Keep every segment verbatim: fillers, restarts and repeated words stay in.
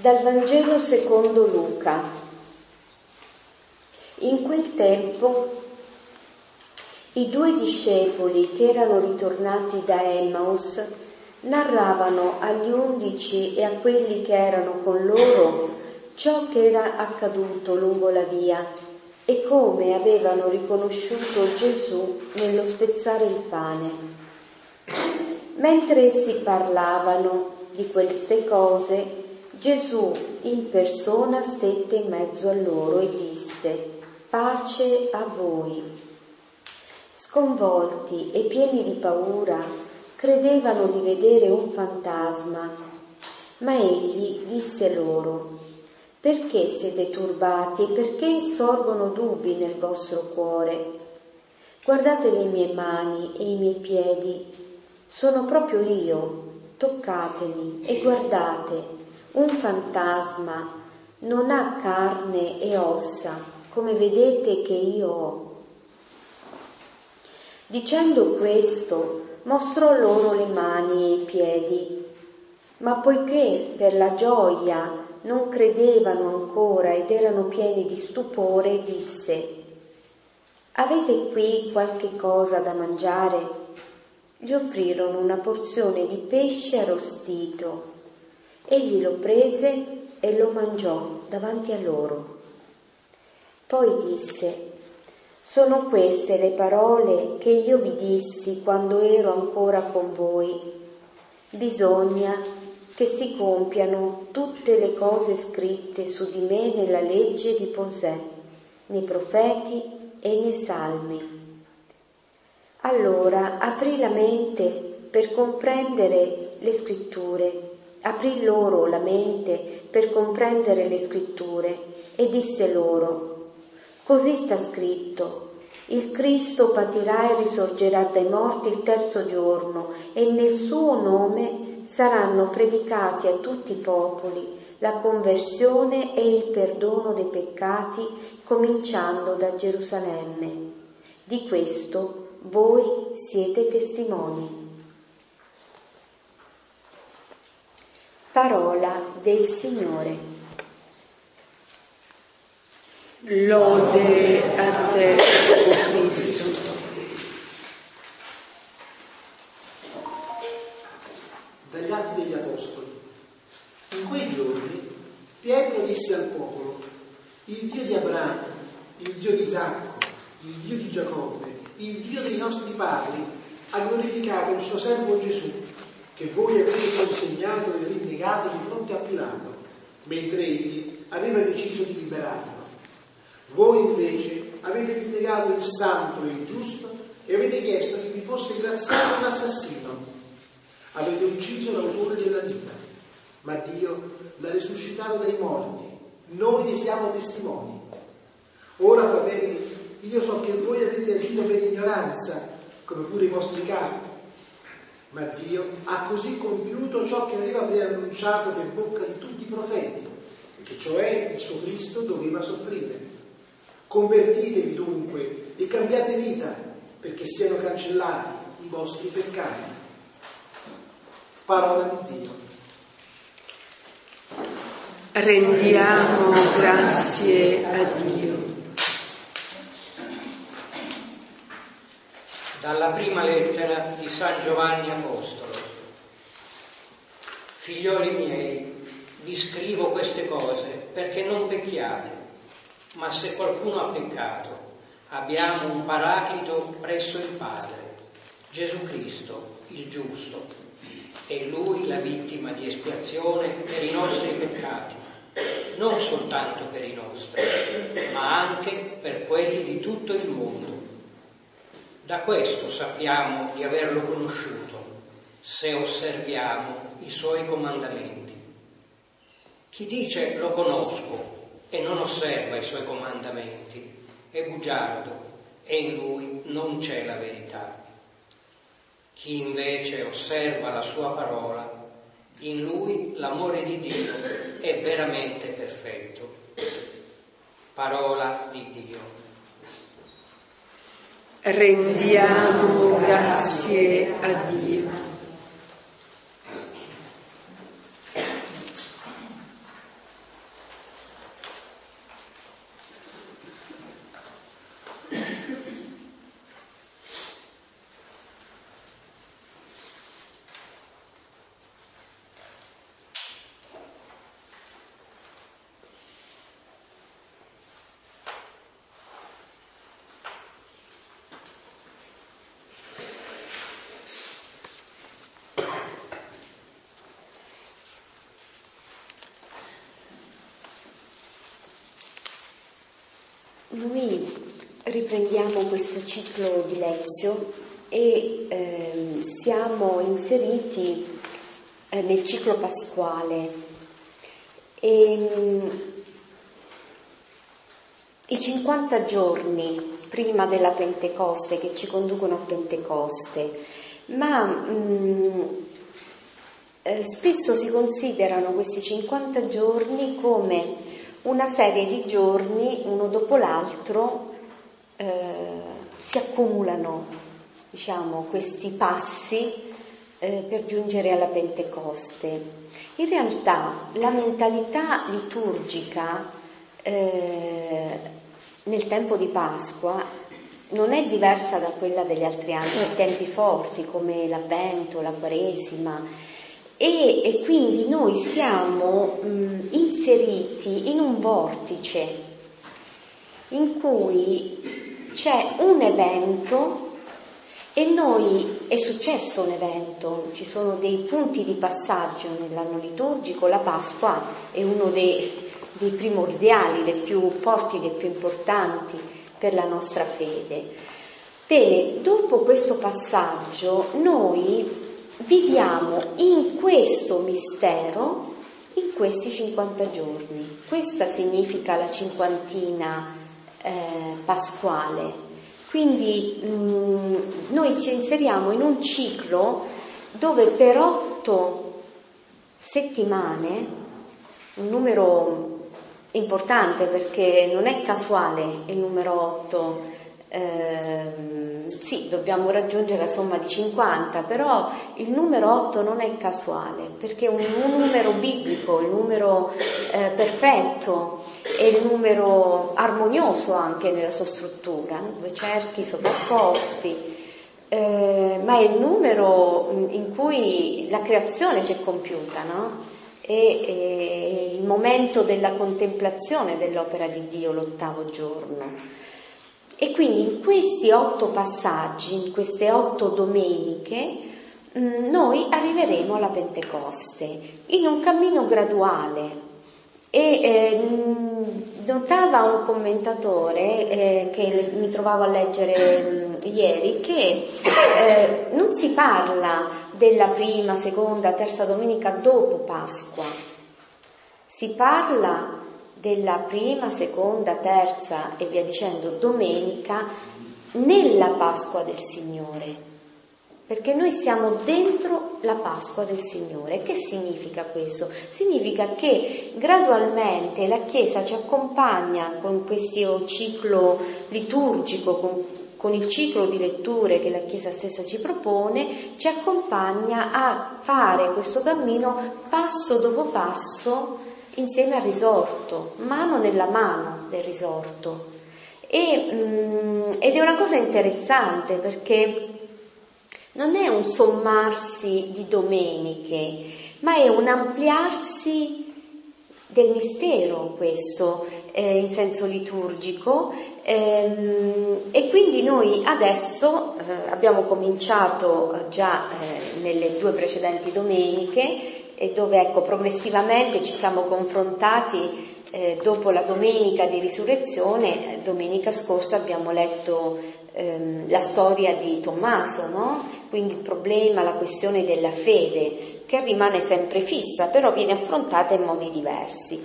Dal Vangelo secondo Luca. In quel tempo i due discepoli che erano ritornati da Emmaus narravano agli undici e a quelli che erano con loro ciò che era accaduto lungo la via e come avevano riconosciuto Gesù nello spezzare il pane. Mentre essi parlavano di queste cose, Gesù in persona stette in mezzo a loro e disse: pace a voi. Sconvolti e pieni di paura, credevano di vedere un fantasma, ma egli disse loro: perché siete turbati e perché sorgono dubbi nel vostro cuore? Guardate le mie mani e i miei piedi, sono proprio io, toccatemi e guardate. Un fantasma non ha carne e ossa, come vedete che io ho. Dicendo questo, mostrò loro le mani e i piedi, ma poiché per la gioia non credevano ancora ed erano pieni di stupore, disse: avete qui qualche cosa da mangiare? Gli offrirono una porzione di pesce arrostito. Egli lo prese e lo mangiò davanti a loro. Poi disse: sono queste le parole che io vi dissi quando ero ancora con voi. Bisogna che si compiano tutte le cose scritte su di me nella legge di Mosè, nei profeti e nei salmi. Allora aprì la mente per comprendere le scritture. Aprì loro la mente per comprendere le scritture e disse loro: così sta scritto, il Cristo patirà e risorgerà dai morti il terzo giorno e nel suo nome saranno predicati a tutti i popoli la conversione e il perdono dei peccati, cominciando da Gerusalemme. Di questo voi siete testimoni. Parola del Signore. Lode a te, o Cristo. Dagli Atti degli Apostoli. In quei giorni Pietro disse al popolo: il Dio di Abramo, il Dio di Isacco, il Dio di Giacobbe, il Dio dei nostri padri ha glorificato il suo servo Gesù, che voi avete consegnato e rinnegato di fronte a Pilato, mentre egli aveva deciso di liberarlo. Voi invece avete rinnegato il santo e il giusto e avete chiesto che vi fosse graziato un assassino. Avete ucciso l'autore della vita, ma Dio l'ha risuscitato dai morti. Noi ne siamo testimoni. Ora, fratelli, io so che voi avete agito per ignoranza, come pure i vostri capi. Ma Dio ha così compiuto ciò che aveva preannunciato per bocca di tutti i profeti, che cioè il suo Cristo doveva soffrire. Convertitevi dunque e cambiate vita, perché siano cancellati i vostri peccati. Parola di Dio. Rendiamo grazie a Dio. Dalla prima lettera di San Giovanni Apostolo. Figlioli miei, vi scrivo queste cose perché non pecchiate, ma se qualcuno ha peccato, abbiamo un paraclito presso il Padre, Gesù Cristo, il giusto, e Lui la vittima di espiazione per i nostri peccati, non soltanto per i nostri, ma anche per quelli di tutto il mondo. Da questo sappiamo di averlo conosciuto, se osserviamo i suoi comandamenti. Chi dice lo conosco e non osserva i suoi comandamenti è bugiardo e in lui non c'è la verità. Chi invece osserva la sua parola, in lui l'amore di Dio è veramente perfetto. Parola di Dio. Rendiamo grazie a Dio. Noi riprendiamo questo ciclo di Lezio e eh, siamo inseriti eh, nel ciclo pasquale. E, mh, i cinquanta giorni prima della Pentecoste che ci conducono a Pentecoste, ma mh, eh, spesso si considerano questi cinquanta giorni come una serie di giorni, uno dopo l'altro, eh, si accumulano, diciamo, questi passi eh, per giungere alla Pentecoste. In realtà la mentalità liturgica eh, nel tempo di Pasqua non è diversa da quella degli altri anni, tempi forti come l'Avvento, la Quaresima, e, e quindi noi siamo mh, inseriti in un vortice in cui c'è un evento e noi, è successo un evento, ci sono dei punti di passaggio nell'anno liturgico, la Pasqua è uno dei dei primordiali, dei più forti, dei più importanti per la nostra fede. Bene, dopo questo passaggio noi viviamo in questo mistero in questi cinquanta giorni. Questa significa la cinquantina eh, pasquale. Quindi mh, noi ci inseriamo in un ciclo dove per otto settimane, un numero importante perché non è casuale il numero otto, eh, sì, dobbiamo raggiungere la somma di cinquanta, però il numero otto non è casuale perché è un, un numero biblico, il numero eh, perfetto, è il numero armonioso anche nella sua struttura, due cerchi sovrapposti, eh, ma è il numero in cui la creazione si è compiuta, no? È, è il momento della contemplazione dell'opera di Dio, l'ottavo giorno. E quindi in questi otto passaggi, in queste otto domeniche, mh, noi arriveremo alla Pentecoste in un cammino graduale. E eh, notava un commentatore eh, che mi trovavo a leggere mh, ieri che eh, non si parla della prima, seconda, terza domenica dopo Pasqua, si parla della prima, seconda, terza e via dicendo domenica nella Pasqua del Signore, perché noi siamo dentro la Pasqua del Signore. Che significa questo? Significa che gradualmente la Chiesa ci accompagna con questo ciclo liturgico, con, con il ciclo di letture che la Chiesa stessa ci propone, ci accompagna a fare questo cammino passo dopo passo insieme al risorto, mano nella mano del risorto. E, mm, ed è una cosa interessante perché non è un sommarsi di domeniche, ma è un ampliarsi del mistero, questo eh, in senso liturgico, ehm, e quindi noi adesso eh, abbiamo cominciato già eh, nelle due precedenti domeniche, e dove ecco progressivamente ci siamo confrontati eh, dopo la domenica di risurrezione. Domenica scorsa abbiamo letto ehm, la storia di Tommaso, no? Quindi il problema, la questione della fede, che rimane sempre fissa, però viene affrontata in modi diversi.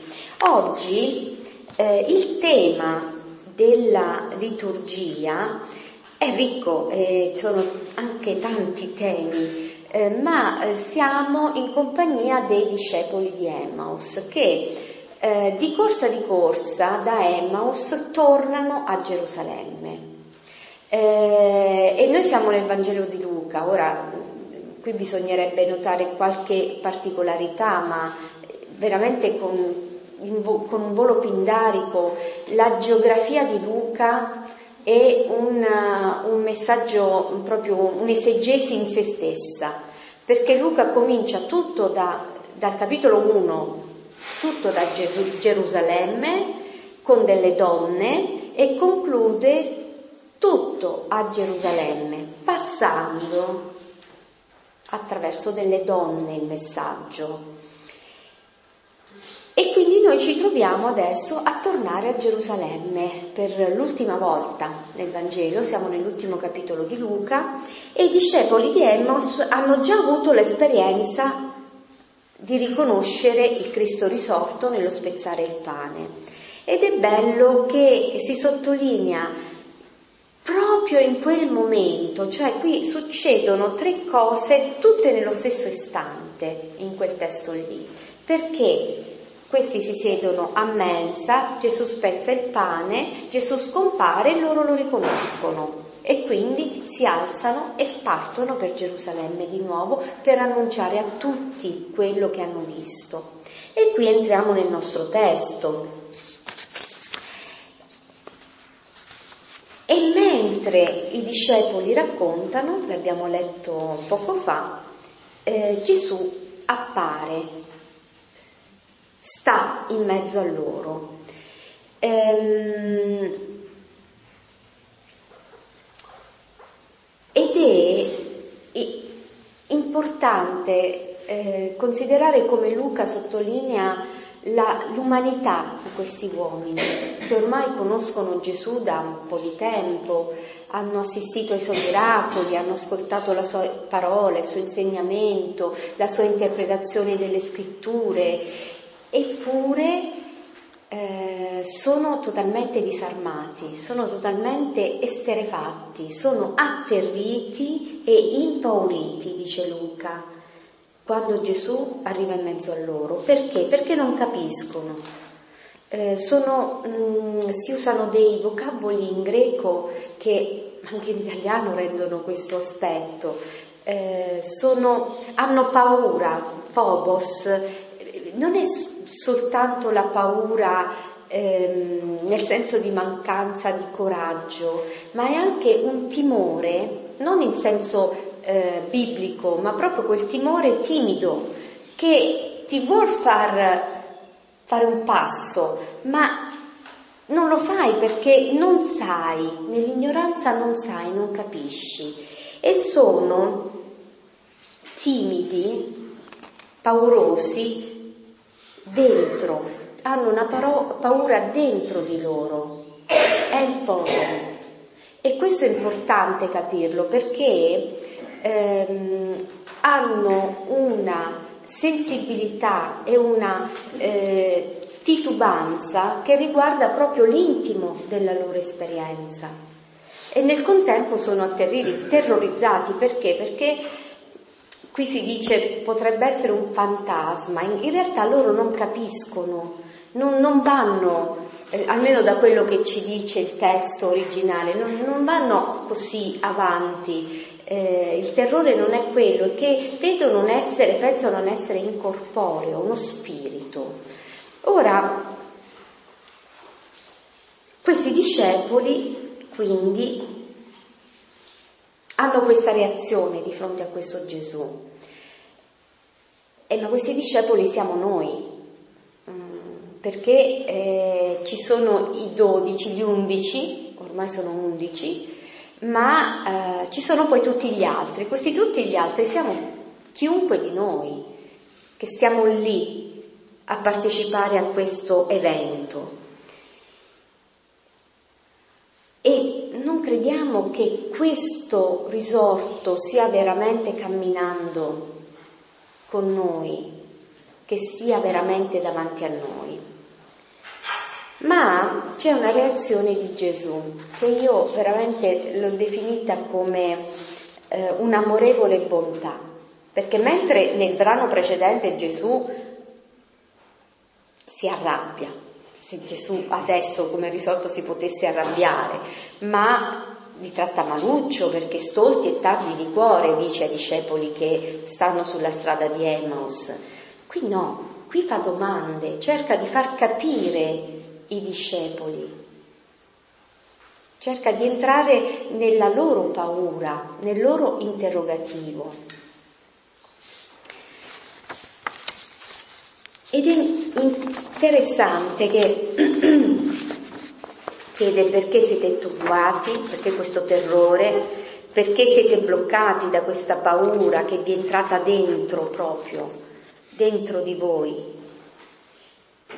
Oggi eh, il tema della liturgia è ricco, eh, ci sono anche tanti temi, eh, ma eh, siamo in compagnia dei discepoli di Emmaus che eh, di corsa di corsa da Emmaus tornano a Gerusalemme. Eh, e noi siamo nel Vangelo di Luca. Ora qui bisognerebbe notare qualche particolarità, ma veramente con, con un volo pindarico la geografia di Luca è un, un messaggio, proprio un'esegesi in se stessa, perché Luca comincia tutto da, dal capitolo uno, tutto da Gerusalemme con delle donne, e conclude tutto a Gerusalemme, passando attraverso delle donne il messaggio. E quindi noi ci troviamo adesso a tornare a Gerusalemme per l'ultima volta nel Vangelo, siamo nell'ultimo capitolo di Luca, e i discepoli di Emmaus hanno già avuto l'esperienza di riconoscere il Cristo risorto nello spezzare il pane. Ed è bello che si sottolinea proprio in quel momento, cioè qui succedono tre cose tutte nello stesso istante in quel testo lì, perché questi si siedono a mensa, Gesù spezza il pane, Gesù scompare e loro lo riconoscono e quindi si alzano e partono per Gerusalemme di nuovo per annunciare a tutti quello che hanno visto. E qui entriamo nel nostro testo. E mentre i discepoli raccontano, l'abbiamo letto poco fa, eh, Gesù appare, sta in mezzo a loro. Ehm, ed è importante eh, considerare come Luca sottolinea la, l'umanità di questi uomini, che ormai conoscono Gesù da un po' di tempo, hanno assistito ai suoi miracoli, hanno ascoltato la sua parola, il suo insegnamento, la sua interpretazione delle scritture, eppure eh, sono totalmente disarmati, sono totalmente esterrefatti, sono atterriti e impauriti, dice Luca, quando Gesù arriva in mezzo a loro. Perché? Perché non capiscono. Eh, sono, mh, si usano dei vocaboli in greco che anche in italiano rendono questo aspetto. Eh, sono, hanno paura, phobos, non è soltanto la paura ehm, nel senso di mancanza di coraggio, ma è anche un timore, non in senso eh, biblico, ma proprio quel timore timido che ti vuol far fare un passo, ma non lo fai perché non sai, nell'ignoranza non sai, non capisci, e sono timidi, paurosi dentro, hanno una paro- paura dentro di loro, è il fondo. E questo è importante capirlo perché ehm, hanno una sensibilità e una eh, titubanza che riguarda proprio l'intimo della loro esperienza, e nel contempo sono atterriti, terrorizzati. Perché? Perché qui si dice potrebbe essere un fantasma, in, in realtà loro non capiscono, non, non vanno, eh, almeno da quello che ci dice il testo originale, non, non vanno così avanti. Eh, il terrore non è quello, è che vedono non essere, pensano non essere incorporeo, uno spirito. Ora, questi discepoli quindi hanno questa reazione di fronte a questo Gesù. Eh, ma questi discepoli siamo noi, mm, perché eh, ci sono i dodici, gli undici, ormai sono undici, ma eh, ci sono poi tutti gli altri. Questi tutti gli altri siamo chiunque di noi che stiamo lì a partecipare a questo evento. E non crediamo che questo risorto sia veramente camminando con noi, che sia veramente davanti a noi. Ma c'è una reazione di Gesù che io veramente l'ho definita come eh, un'amorevole bontà, perché mentre nel brano precedente Gesù si arrabbia, se Gesù adesso come risorto si potesse arrabbiare, ma li tratta maluccio perché stolti e tardi di cuore, dice ai discepoli che stanno sulla strada di Emmaus. Qui no, qui fa domande, cerca di far capire i discepoli, cerca di entrare nella loro paura, nel loro interrogativo. Ed è interessante che chiede perché siete turbati, perché questo terrore, perché siete bloccati da questa paura che vi è entrata dentro proprio, dentro di voi.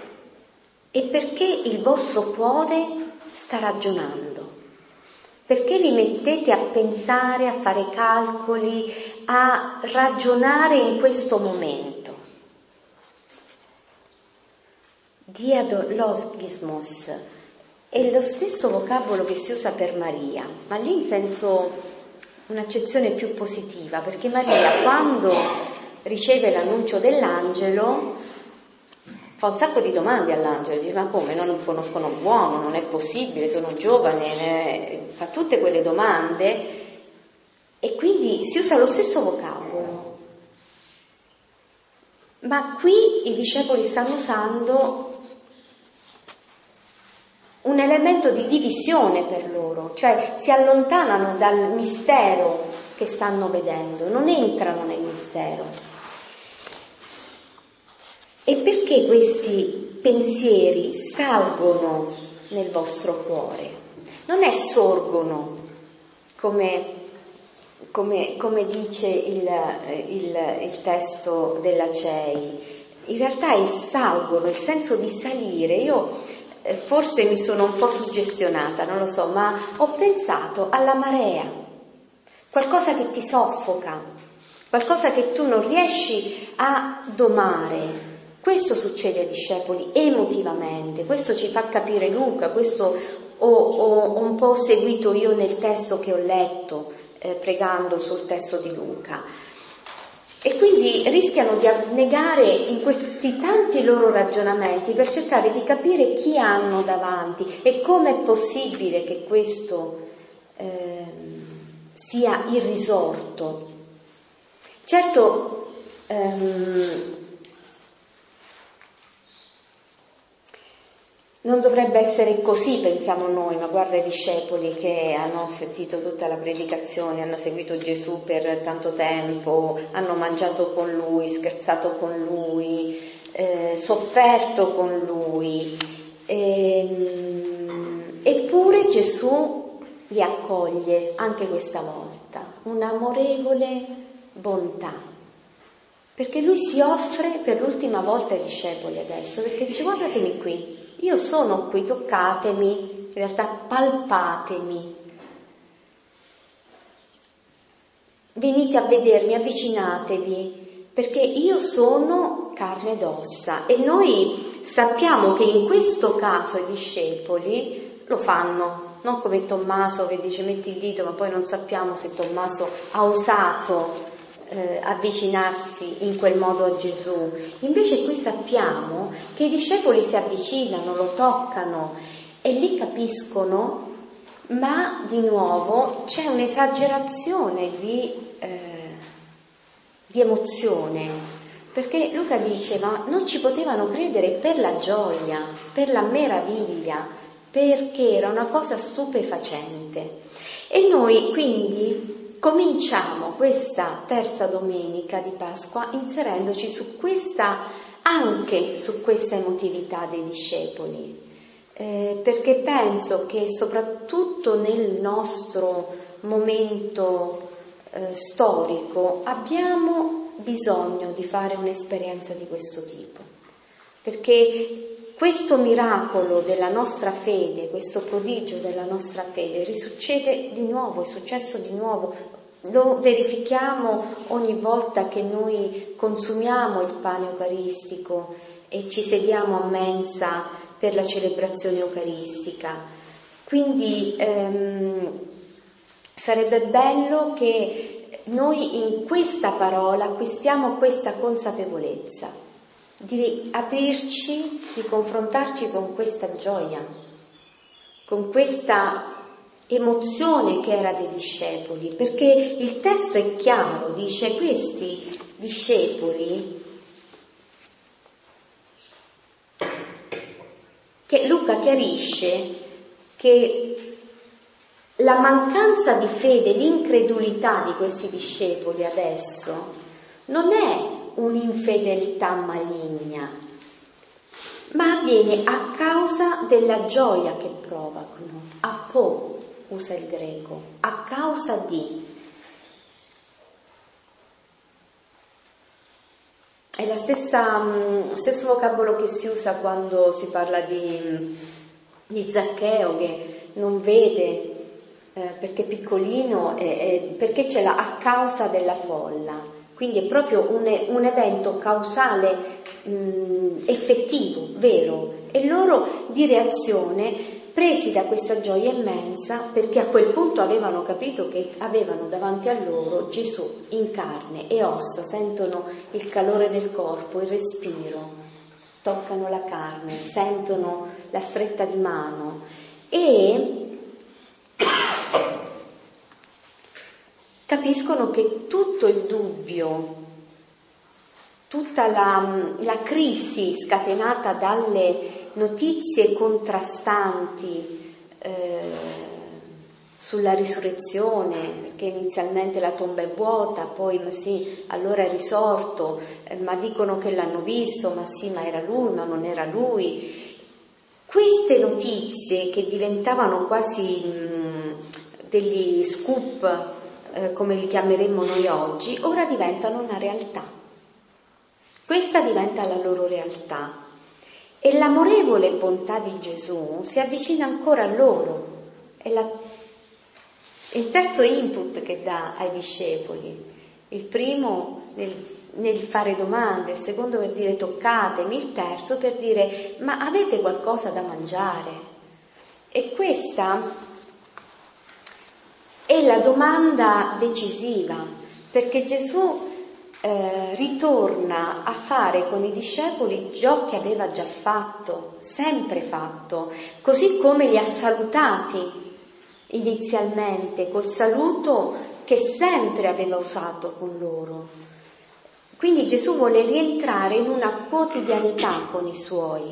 e perché il vostro cuore sta ragionando. Perché vi mettete a pensare, a fare calcoli, a ragionare in questo momento? Dialogismos è lo stesso vocabolo che si usa per Maria, ma lì in senso un'accezione più positiva, perché Maria quando riceve l'annuncio dell'angelo fa un sacco di domande all'angelo, dice: ma come, non conoscono l'uomo, non è possibile, sono giovane, fa tutte quelle domande, e quindi si usa lo stesso vocabolo. Ma qui i discepoli stanno usando un elemento di divisione per loro, cioè si allontanano dal mistero che stanno vedendo, non entrano nel mistero. E perché questi pensieri salgono nel vostro cuore? Non è sorgono, come, come, come dice il, il, il testo della C E I. In realtà è salgono, il senso di salire. Io eh, forse mi sono un po' suggestionata, non lo so, ma ho pensato alla marea, qualcosa che ti soffoca, qualcosa che tu non riesci a domare. Questo succede ai discepoli emotivamente, questo ci fa capire Luca, questo ho, ho, ho un po' seguito io nel testo che ho letto, eh, pregando sul testo di Luca. E quindi rischiano di abnegare in questi tanti loro ragionamenti per cercare di capire chi hanno davanti e come è possibile che questo eh, sia irrisorto. Certo, ehm, non dovrebbe essere così, pensiamo noi, ma guarda i discepoli che hanno sentito tutta la predicazione, hanno seguito Gesù per tanto tempo, hanno mangiato con Lui, scherzato con Lui, eh, sofferto con Lui, ehm, eppure Gesù li accoglie anche questa volta, un'amorevole bontà, perché Lui si offre per l'ultima volta ai discepoli adesso, perché dice: guardatemi qui, io sono qui, toccatemi, in realtà palpatemi, venite a vedermi, avvicinatevi, perché io sono carne ed ossa. E noi sappiamo che in questo caso i discepoli lo fanno, non come Tommaso che dice metti il dito, ma poi non sappiamo se Tommaso ha osato Eh, avvicinarsi in quel modo a Gesù. Invece qui sappiamo che i discepoli si avvicinano, lo toccano e lì capiscono, ma di nuovo c'è un'esagerazione di, eh, di emozione, perché Luca dice: ma non ci potevano credere per la gioia, per la meraviglia, perché era una cosa stupefacente. E noi quindi cominciamo questa terza domenica di Pasqua inserendoci su questa, anche su questa emotività dei discepoli, eh, perché penso che soprattutto nel nostro momento eh, storico abbiamo bisogno di fare un'esperienza di questo tipo, perché questo miracolo della nostra fede, questo prodigio della nostra fede risuccede di nuovo, è successo di nuovo, lo verifichiamo ogni volta che noi consumiamo il pane eucaristico e ci sediamo a mensa per la celebrazione eucaristica. Quindi ehm, sarebbe bello che noi in questa parola acquistiamo questa consapevolezza, di aprirci, di confrontarci con questa gioia, con questa emozione che era dei discepoli, perché il testo è chiaro, dice: questi discepoli, che Luca chiarisce che la mancanza di fede, l'incredulità di questi discepoli adesso non è un'infedeltà maligna, ma avviene a causa della gioia che provano, apo usa il greco, a causa di. è la stessa, lo stesso vocabolo che si usa quando si parla di, di Zaccheo, che non vede eh, perché è piccolino, e, e perché c'è la, a causa della folla. Quindi è proprio un, un evento causale mh, effettivo, vero, e loro di reazione presi da questa gioia immensa, perché a quel punto avevano capito che avevano davanti a loro Gesù in carne e ossa, sentono il calore del corpo, il respiro, toccano la carne, sentono la stretta di mano e capiscono che tutto il dubbio, tutta la, la crisi scatenata dalle notizie contrastanti eh, sulla risurrezione, perché inizialmente la tomba è vuota, poi ma sì, allora è risorto, eh, ma dicono che l'hanno visto, ma sì, ma era lui, ma non era lui. Queste notizie che diventavano quasi mh, degli scoop, eh, come li chiameremmo noi oggi, ora diventano una realtà. Questa diventa la loro realtà. E l'amorevole bontà di Gesù si avvicina ancora a loro. È, la, è il terzo input che dà ai discepoli. Il primo nel, nel fare domande, il secondo per dire toccatemi, il terzo per dire ma avete qualcosa da mangiare? E questa è la domanda decisiva, perché Gesù Eh, ritorna a fare con i discepoli ciò che aveva già fatto, sempre fatto, così come li ha salutati inizialmente, col saluto che sempre aveva usato con loro. Quindi Gesù vuole rientrare in una quotidianità con i suoi.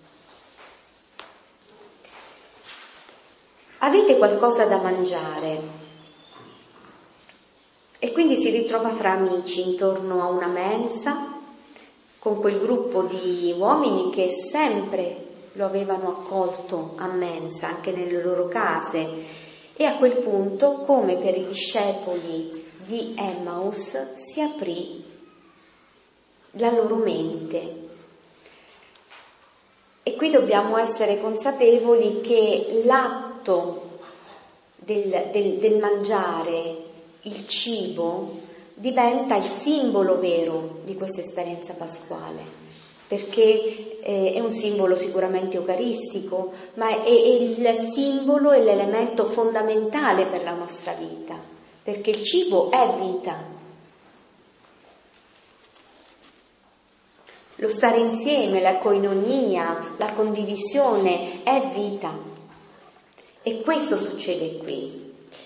Avete qualcosa da mangiare? E quindi si ritrova fra amici intorno a una mensa con quel gruppo di uomini che sempre lo avevano accolto a mensa anche nelle loro case, e a quel punto, come per i discepoli di Emmaus, si aprì la loro mente. E qui dobbiamo essere consapevoli che l'atto del, del, del mangiare, il cibo, diventa il simbolo vero di questa esperienza pasquale, perché eh, è un simbolo sicuramente eucaristico, ma è, è il simbolo e l'elemento fondamentale per la nostra vita, perché il cibo è vita. Lo stare insieme, la koinonia, la condivisione è vita, e questo succede qui.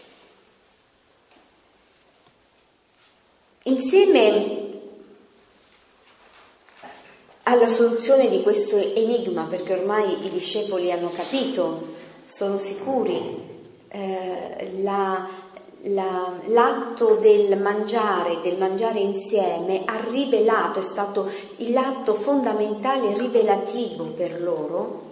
Insieme alla soluzione di questo enigma, perché ormai i discepoli hanno capito, sono sicuri, eh, la, la, l'atto del mangiare, del mangiare insieme ha rivelato, è stato l'atto fondamentale rivelativo per loro.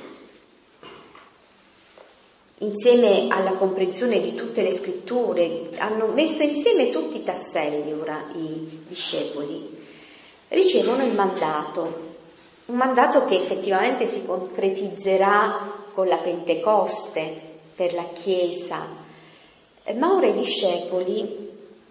Insieme alla comprensione di tutte le scritture, hanno messo insieme tutti i tasselli ora i discepoli, ricevono il mandato, un mandato che effettivamente si concretizzerà con la Pentecoste per la Chiesa, ma ora i discepoli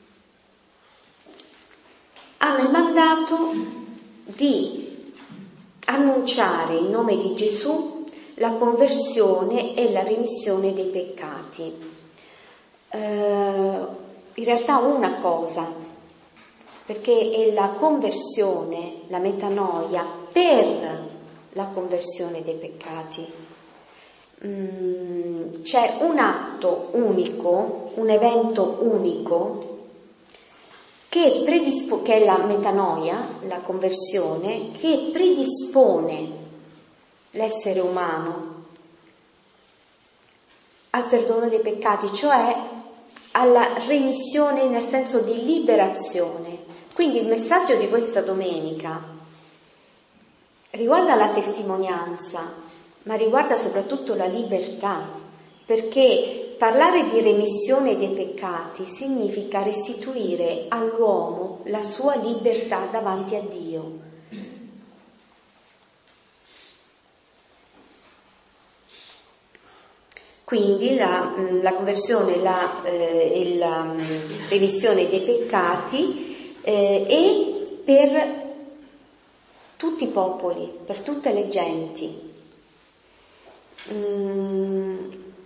hanno il mandato di annunciare in nome di Gesù la conversione e la remissione dei peccati. Eh, in realtà una cosa, perché è la conversione, la metanoia per la conversione dei peccati. Mm, c'è un atto unico, un evento unico che, predispo- che è la metanoia, la conversione, che predispone l'essere umano al perdono dei peccati, cioè alla remissione nel senso di liberazione. Quindi il messaggio di questa domenica riguarda la testimonianza, ma riguarda soprattutto la libertà, perché parlare di remissione dei peccati significa restituire all'uomo la sua libertà davanti a Dio. Quindi la, la conversione, la, eh, la remissione dei peccati eh, è per tutti i popoli, per tutte le genti. Mm.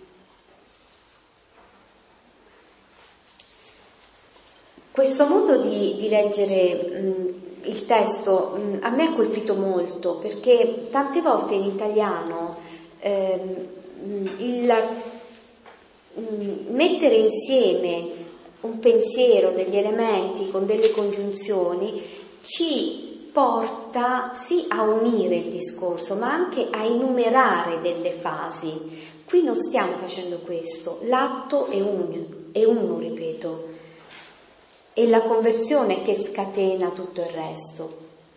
Questo modo di, di leggere mh, il testo mh, a me ha colpito molto, perché tante volte in italiano eh, il mh, mettere insieme un pensiero, degli elementi con delle congiunzioni ci porta sì a unire il discorso, ma anche a enumerare delle fasi. Qui non stiamo facendo questo, l'atto è uno, è uno, ripeto. È la conversione che scatena tutto il resto.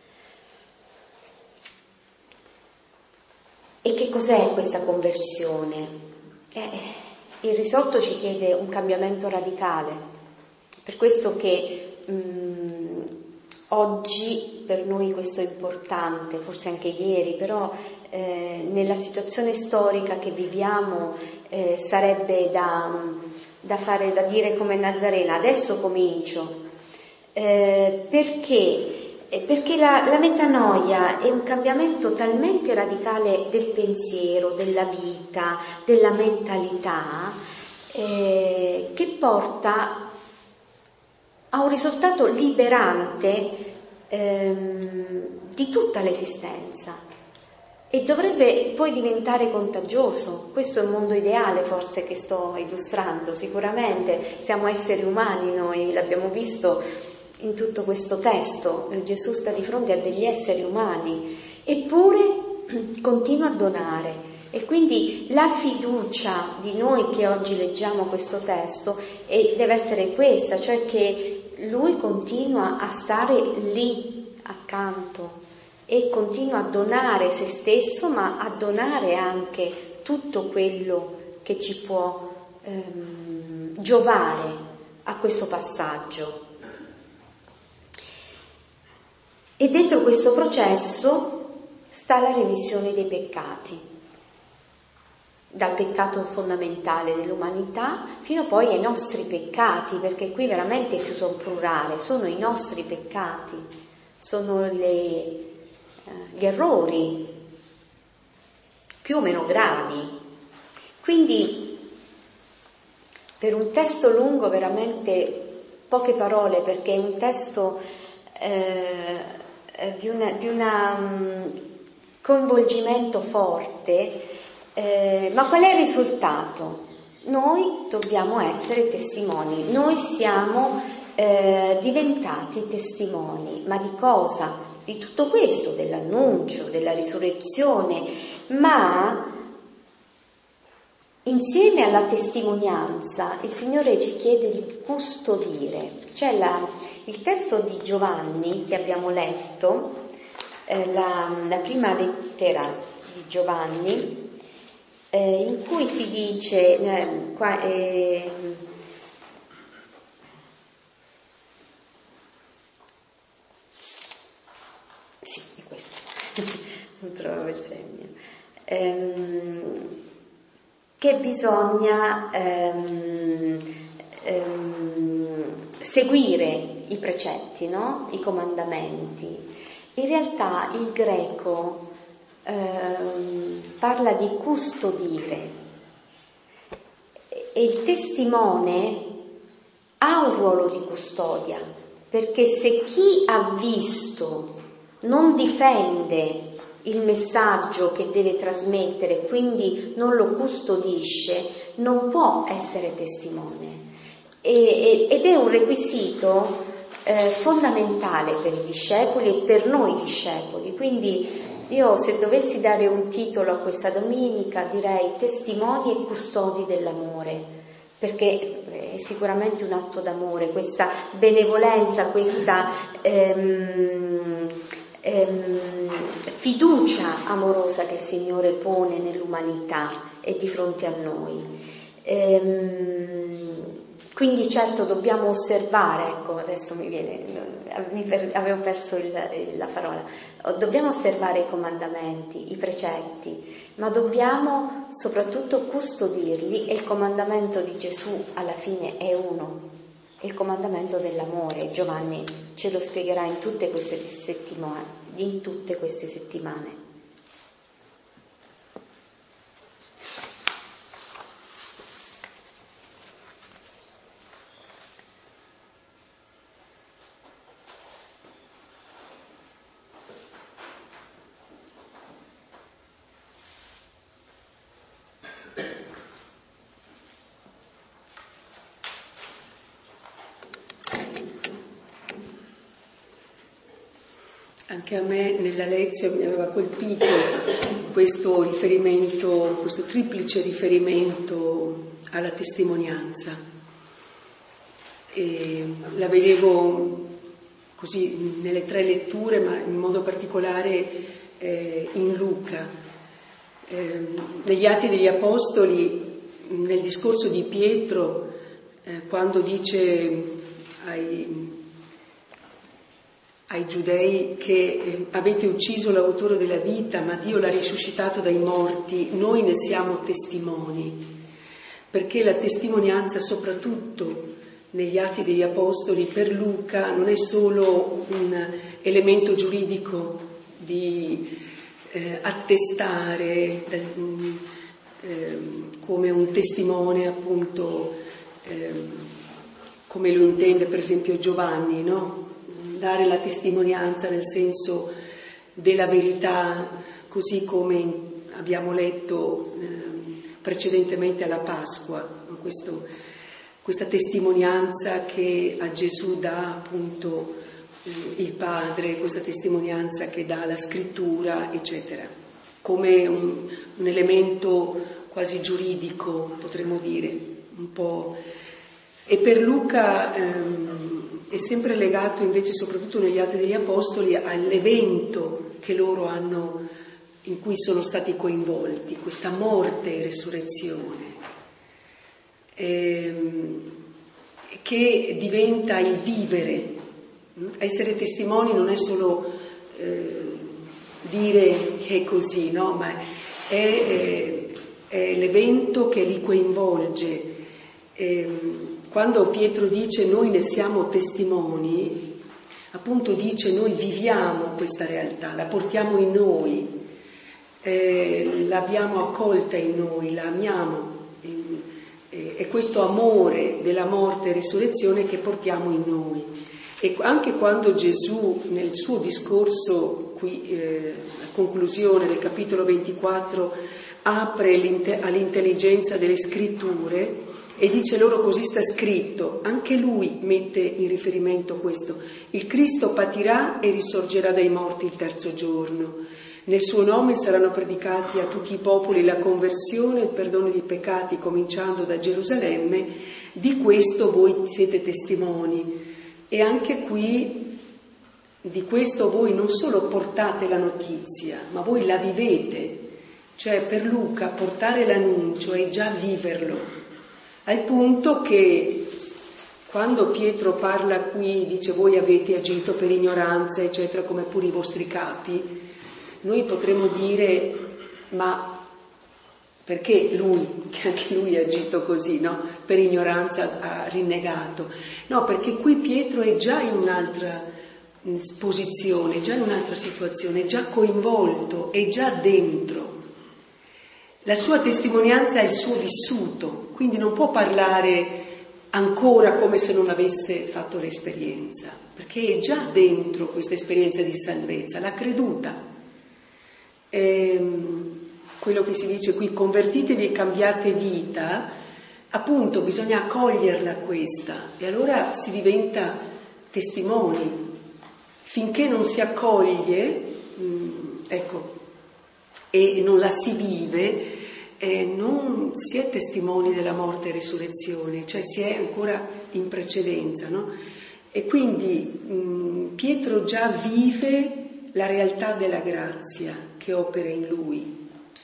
E che cos'è questa conversione? Eh, il risorto ci chiede un cambiamento radicale. Per questo che mh, oggi per noi questo è importante, forse anche ieri, però eh, nella situazione storica che viviamo eh, sarebbe da... da fare, da dire come Nazarena, adesso comincio, eh, perché, eh, perché la, la metanoia è un cambiamento talmente radicale del pensiero, della vita, della mentalità, eh, che porta a un risultato liberante ehm, di tutta l'esistenza. E dovrebbe poi diventare contagioso. Questo è il mondo ideale forse che sto illustrando, sicuramente siamo esseri umani noi, l'abbiamo visto in tutto questo testo, Gesù sta di fronte a degli esseri umani, eppure continua a donare. E quindi la fiducia di noi che oggi leggiamo questo testo è, deve essere questa, cioè che Lui continua a stare lì accanto e continua a donare se stesso, ma a donare anche tutto quello che ci può ehm, giovare a questo passaggio. E dentro questo processo sta la remissione dei peccati, dal peccato fondamentale dell'umanità fino poi ai nostri peccati, perché qui veramente si usa un plurale, sono i nostri peccati, sono le gli errori più o meno gravi. Quindi per un testo lungo veramente poche parole, perché è un testo eh, di una, di una um, coinvolgimento forte, eh, ma qual è il risultato? Noi dobbiamo essere testimoni, noi siamo eh, diventati testimoni, ma di cosa? Di tutto questo, dell'annuncio, della risurrezione, ma insieme alla testimonianza il Signore ci chiede di custodire. C'è la, il testo di Giovanni che abbiamo letto, eh, la, la prima lettera di Giovanni, eh, in cui si dice, eh, qua, eh, non trovo il segno, ehm, che bisogna ehm, ehm, seguire i precetti, no? I comandamenti. In realtà il greco ehm, parla di custodire, e il testimone ha un ruolo di custodia, perché se chi ha visto non difende il messaggio che deve trasmettere, quindi non lo custodisce, non può essere testimone. E, ed è un requisito eh, fondamentale per i discepoli e per noi discepoli. Quindi io, se dovessi dare un titolo a questa domenica, direi testimoni e custodi dell'amore, perché è sicuramente un atto d'amore, questa benevolenza, questa ehm, ehm, fiducia amorosa che il Signore pone nell'umanità e di fronte a noi. Ehm, quindi certo dobbiamo osservare, ecco adesso mi viene, mi per, avevo perso il, la parola, dobbiamo osservare i comandamenti, i precetti, ma dobbiamo soprattutto custodirli, e il comandamento di Gesù alla fine è uno, è il comandamento dell'amore. Giovanni ce lo spiegherà in tutte queste settimane, in tutte queste settimane. Anche a me nella lezione mi aveva colpito questo riferimento, questo triplice riferimento alla testimonianza. E la vedevo così nelle tre letture, ma in modo particolare eh, in Luca. Eh, negli Atti degli Apostoli, nel discorso di Pietro, eh, quando dice ai ai giudei che eh, avete ucciso l'autore della vita, ma Dio l'ha risuscitato dai morti, noi ne siamo testimoni, perché la testimonianza, soprattutto negli Atti degli Apostoli, per Luca non è solo un elemento giuridico di eh, attestare eh, come un testimone, appunto, eh, come lo intende per esempio Giovanni, no? Dare la testimonianza nel senso della verità, così come abbiamo letto eh, precedentemente alla Pasqua, questo, questa testimonianza che a Gesù dà appunto eh, il Padre, questa testimonianza che dà la Scrittura, eccetera, come un, un elemento quasi giuridico, potremmo dire, un po'. E per Luca ehm, è sempre legato invece, soprattutto negli Atti degli Apostoli, all'evento che loro hanno, in cui sono stati coinvolti, questa morte e resurrezione, ehm, che diventa il vivere. Essere testimoni non è solo eh, dire che è così, no? Ma è, è, è l'evento che li coinvolge. Ehm, Quando Pietro dice noi ne siamo testimoni, appunto dice noi viviamo questa realtà, la portiamo in noi, eh, l'abbiamo accolta in noi, la amiamo, eh, è questo amore della morte e risurrezione che portiamo in noi. E anche quando Gesù nel suo discorso, qui eh, a conclusione del capitolo ventiquattro, apre all'intelligenza delle scritture, e dice loro così sta scritto, anche lui mette in riferimento questo: il Cristo patirà e risorgerà dai morti il terzo giorno, nel suo nome saranno predicati a tutti i popoli la conversione e il perdono dei peccati cominciando da Gerusalemme, di questo voi siete testimoni. E anche qui di questo voi non solo portate la notizia, ma voi la vivete, cioè per Luca portare l'annuncio è già viverlo. Al punto che quando Pietro parla qui, dice voi avete agito per ignoranza, eccetera, come pure i vostri capi, noi potremmo dire ma perché lui, che anche lui ha agito così, no? Per ignoranza ha rinnegato. No, perché qui Pietro è già in un'altra posizione, già in un'altra situazione, è già coinvolto, è già dentro. La sua testimonianza è il suo vissuto, quindi non può parlare ancora come se non avesse fatto l'esperienza, perché è già dentro questa esperienza di salvezza, l'ha creduta. Ehm, quello che si dice qui, convertitevi e cambiate vita, appunto bisogna accoglierla questa, e allora si diventa testimoni. Finché non si accoglie, mh, ecco, e non la si vive, eh, non si è testimoni della morte e risurrezione, cioè si è ancora in precedenza, no? E quindi mh, Pietro già vive la realtà della grazia che opera in lui,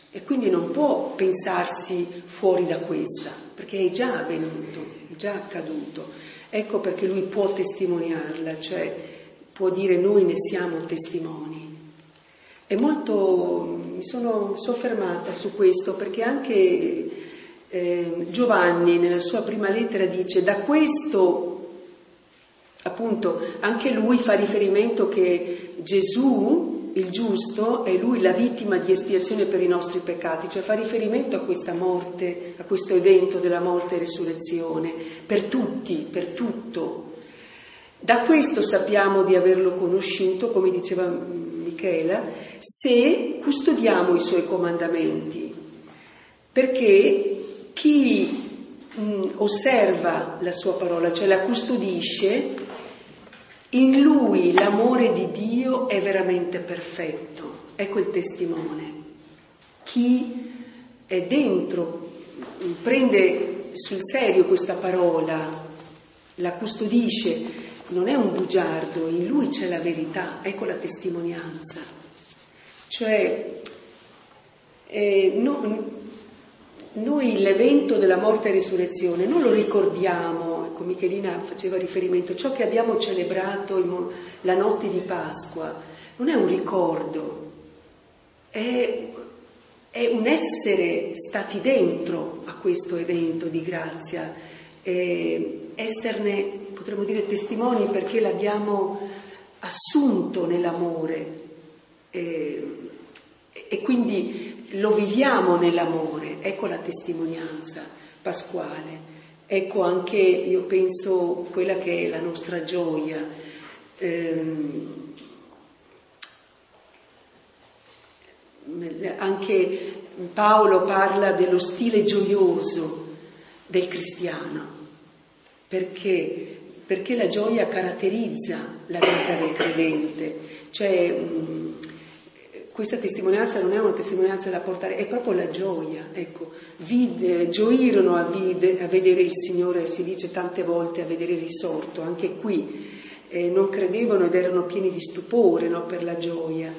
e quindi non può pensarsi fuori da questa, perché è già avvenuto, è già accaduto. Ecco perché lui può testimoniarla, cioè può dire noi ne siamo testimoni. E molto mi sono soffermata su questo, perché anche eh, Giovanni nella sua prima lettera dice: da questo, appunto, anche lui fa riferimento che Gesù, il giusto, è lui la vittima di espiazione per i nostri peccati, cioè fa riferimento a questa morte, a questo evento della morte e resurrezione, per tutti, per tutto. Da questo sappiamo di averlo conosciuto, come diceva Michela, se custodiamo i suoi comandamenti, perché chi mh, osserva la sua parola, cioè la custodisce, in lui l'amore di Dio è veramente perfetto. Ecco il testimone. Chi è dentro, prende sul serio questa parola, la custodisce, non è un bugiardo, in lui c'è la verità. Ecco la testimonianza. Cioè, eh, no, noi l'evento della morte e resurrezione non lo ricordiamo, ecco Michelina faceva riferimento, ciò che abbiamo celebrato la notte di Pasqua non è un ricordo, è, è un essere stati dentro a questo evento di grazia, esserne, potremmo dire, testimoni perché l'abbiamo assunto nell'amore e, e quindi lo viviamo nell'amore. Ecco la testimonianza pasquale, ecco anche, io penso, quella che è la nostra gioia. Ehm, anche Paolo parla dello stile gioioso del cristiano, perché? Perché la gioia caratterizza la vita del credente, cioè mh, questa testimonianza non è una testimonianza da portare, è proprio la gioia, ecco. Vide, gioirono a, vide, a vedere il Signore, si dice tante volte, a vedere risorto, anche qui eh, non credevano ed erano pieni di stupore, no, per la gioia.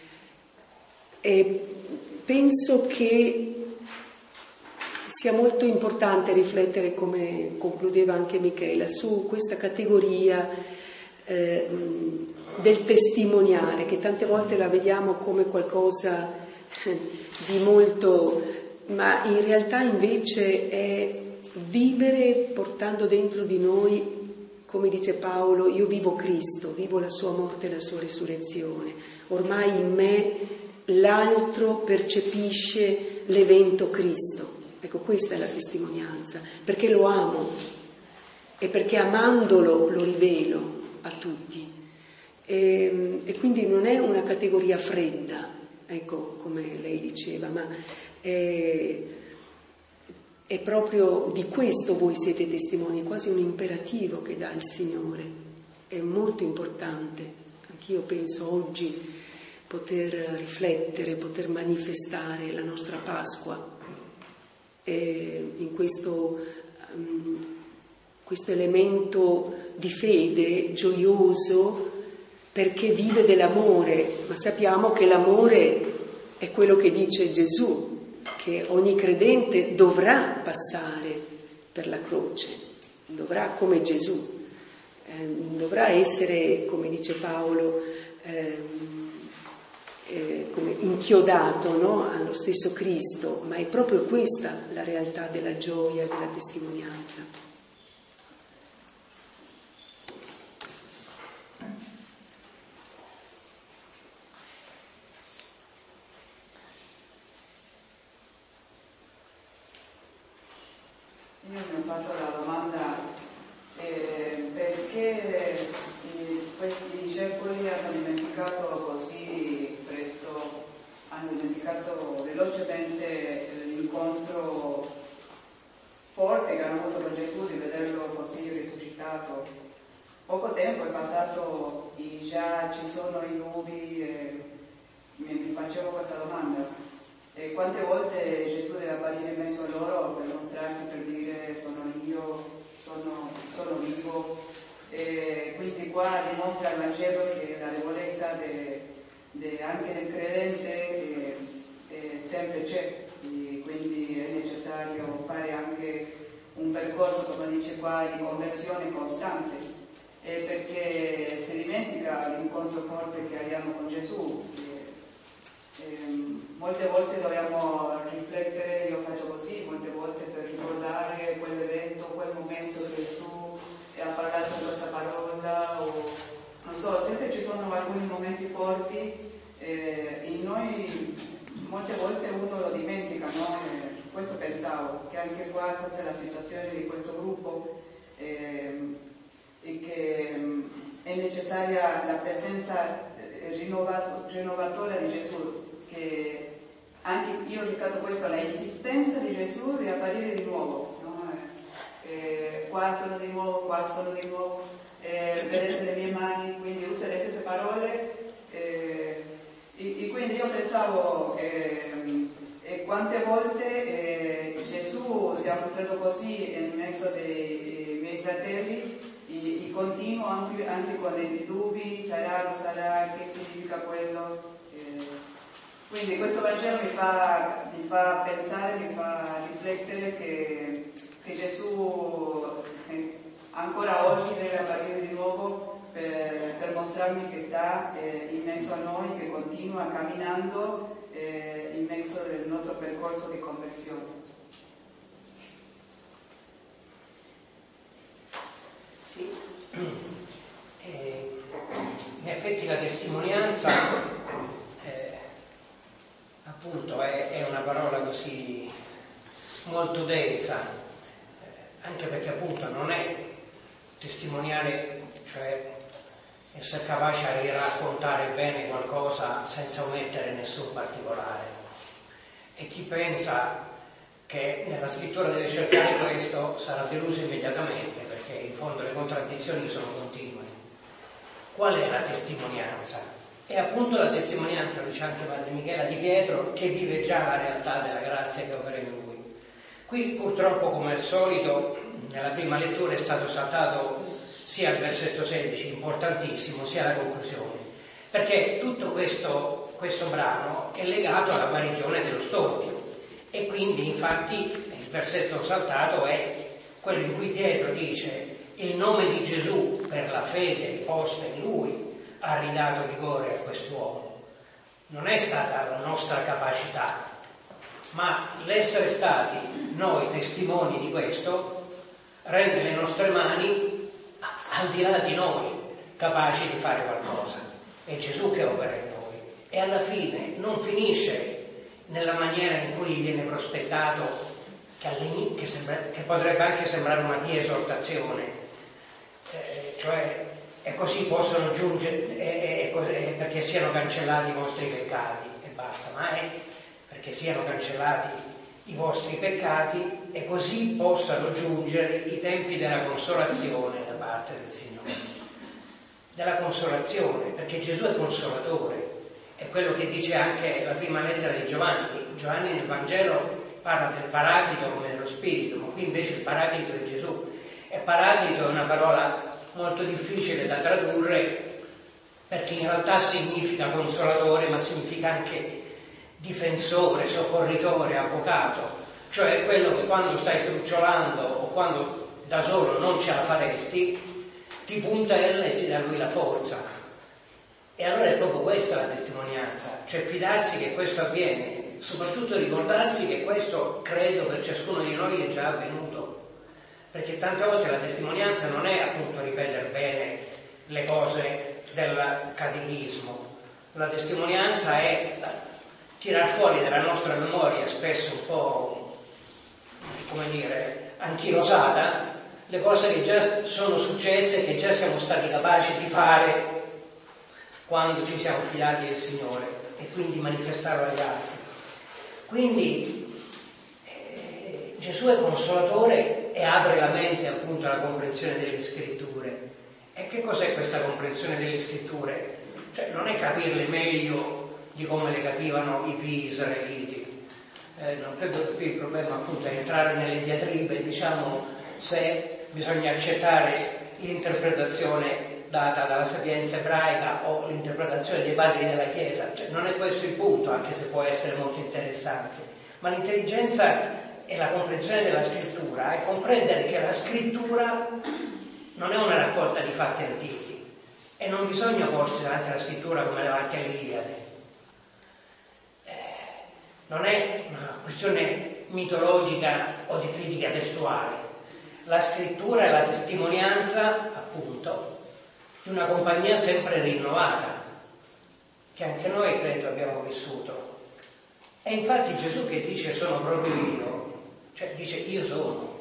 E penso che sia molto importante riflettere, come concludeva anche Michela, su questa categoria eh, del testimoniare, che tante volte la vediamo come qualcosa di molto, ma in realtà invece è vivere portando dentro di noi, come dice Paolo, io vivo Cristo, vivo la sua morte e la sua risurrezione, ormai in me l'altro percepisce l'evento Cristo. Ecco, questa è la testimonianza, perché lo amo e perché amandolo lo rivelo a tutti. E, e quindi non è una categoria fredda, ecco, come lei diceva, ma è, è proprio di questo voi siete testimoni, è quasi un imperativo che dà il Signore, è molto importante. Anch'io penso oggi poter riflettere, poter manifestare la nostra Pasqua e in questo, um, questo elemento di fede gioioso, perché vive dell'amore, ma sappiamo che l'amore è quello che dice Gesù, che ogni credente dovrà passare per la croce, dovrà, come Gesù, eh, dovrà essere, come dice Paolo, eh, eh, come inchiodato, no, allo stesso Cristo, ma è proprio questa la realtà della gioia e della testimonianza. Io mi ho fatto la domanda eh, perché eh, questi discepoli hanno dimenticato così presto, hanno dimenticato velocemente l'incontro forte che hanno avuto con Gesù, di vederlo così risuscitato. Poco tempo è passato e già ci sono i nubi e mi, mi facevo questa domanda. E quante volte Gesù deve apparire in mezzo a loro per mostrarsi, per dire sono io, sono, sono vivo. E quindi qua dimostra il Vangelo che la debolezza de, de, anche del credente è, è eh, sempre c'è, e quindi è necessario fare anche un percorso, come dice qua, di conversione costante, eh, perché si dimentica l'incontro forte che abbiamo con Gesù. Eh, eh, molte volte dobbiamo riflettere, io faccio così, molte volte per ricordare quell'evento, quel momento che Gesù ha parlato questa parola, o non so, sempre ci sono alcuni momenti forti eh, in noi, molte volte uno lo dimentica, no? Eh, questo pensavo, che anche qua tutta la situazione di questo gruppo eh, e che mh, è necessaria la presenza eh, rinnovato, rinnovatora di Gesù, che anche io ho ricordo questo, la insistenza di Gesù di apparire di nuovo, no? eh, qua sono di nuovo, qua sono di nuovo, eh, vedete le mie mani, quindi usa le stesse parole, eh, e, e quindi io pensavo eh, e quante volte eh, Gesù si è mostrato così in mezzo dei miei fratelli, e, e continuo anche, anche con i dubbi, sarà, non sarà, che significa quello. Eh, quindi questo Vangelo mi fa, mi fa pensare, mi fa riflettere che, che Gesù eh, ancora oggi deve apparire di nuovo per, per mostrarmi che sta eh, in mezzo a noi, che continua camminando eh, in mezzo del nostro percorso di conversione. Sì. Eh, in effetti la testimonianza eh, appunto è, è una parola così molto densa, eh, anche perché appunto non è testimoniare, cioè essere capace di raccontare bene qualcosa senza omettere nessun particolare. E chi pensa che nella scrittura deve cercare questo sarà deluso immediatamente, perché in fondo le contraddizioni sono continue. Qual è la testimonianza? È appunto la testimonianza, lo dice anche Padre Michela, di Pietro, che vive già la realtà della grazia che opera in lui. Qui purtroppo, come al solito, nella prima lettura è stato saltato sia il versetto sedici, importantissimo, sia la conclusione, perché tutto questo, questo brano è legato alla guarigione dello storpio, e quindi infatti il versetto saltato è quello in cui Pietro dice: il nome di Gesù, per la fede posta in lui, ha ridato vigore a quest'uomo. Non è stata la nostra capacità, ma l'essere stati noi testimoni di questo rende le nostre mani, al di là di noi, capaci di fare qualcosa. È Gesù che opera in noi, e alla fine non finisce nella maniera in cui viene prospettato, che, che, sembra, che potrebbe anche sembrare una pia esortazione, eh, cioè e così possono giungere, e, e, e, perché siano cancellati i vostri peccati, e basta, ma è perché siano cancellati i vostri peccati e così possano giungere i tempi della consolazione da parte del Signore. Della consolazione, perché Gesù è consolatore, è quello che dice anche la prima lettera di Giovanni. Giovanni nel Vangelo parla del Paraclito come dello Spirito, ma qui invece il Paraclito è Gesù. E Paraclito è una parola molto difficile da tradurre, perché in realtà significa consolatore, ma significa anche difensore, soccorritore, avvocato, cioè quello che quando stai strucciolando o quando da solo non ce la faresti, ti puntella e ti dà lui la forza. E allora è proprio questa la testimonianza, cioè fidarsi che questo avviene, soprattutto ricordarsi che questo, credo, per ciascuno di noi è già avvenuto, perché tante volte la testimonianza non è appunto ripetere bene le cose del catechismo, la testimonianza è tirar fuori dalla nostra memoria, spesso un po', come dire, anchilosata, le cose che già sono successe, che già siamo stati capaci di fare quando ci siamo fidati del Signore, e quindi manifestarlo agli altri. Quindi eh, Gesù è consolatore e apre la mente appunto alla comprensione delle Scritture. E che cos'è questa comprensione delle Scritture? Cioè non è capirle meglio di come le capivano i pii israeliti. Eh, non credo che qui il problema appunto è entrare nelle diatribe, diciamo, se bisogna accettare l'interpretazione data dalla sapienza ebraica o l'interpretazione dei padri della Chiesa, cioè, non è questo il punto, anche se può essere molto interessante, ma l'intelligenza e la comprensione della scrittura è comprendere che la scrittura non è una raccolta di fatti antichi e non bisogna porsi davanti alla scrittura come davanti all'Iliade. Eh, non è una questione mitologica o di critica testuale. La scrittura è la testimonianza, appunto, di una compagnia sempre rinnovata, che anche noi credo abbiamo vissuto. E infatti Gesù che dice sono proprio io, cioè dice io sono.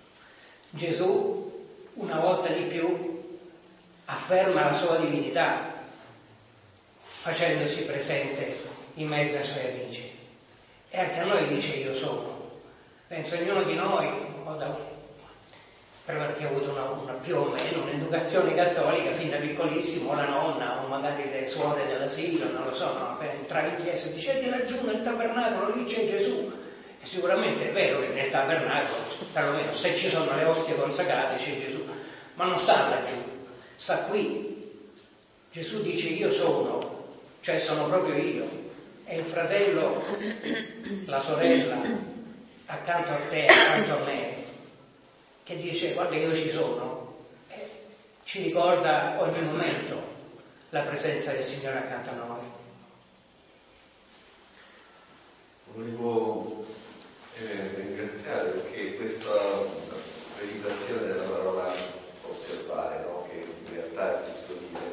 Gesù una volta di più afferma la sua divinità, facendosi presente in mezzo ai suoi amici. E anche a noi dice io sono. Penso ognuno di noi, un po' da perché ha avuto una, una più o meno un'educazione cattolica fin da piccolissimo, la nonna o magari le suore dell'asilo, non lo so, no? Appena entrare in chiesa e dice di laggiù nel tabernacolo lì c'è Gesù, e sicuramente è vero che nel tabernacolo perlomeno se ci sono le ostie consacrate c'è Gesù, ma non sta laggiù, sta qui. Gesù dice io sono, cioè sono proprio io, e il fratello, la sorella accanto a te, accanto a me, che dice guarda io ci sono, e ci ricorda ogni momento la presenza del Signore accanto a noi. Volevo eh, ringraziare perché questa meditazione della parola osservare, no? Che in realtà è custodire,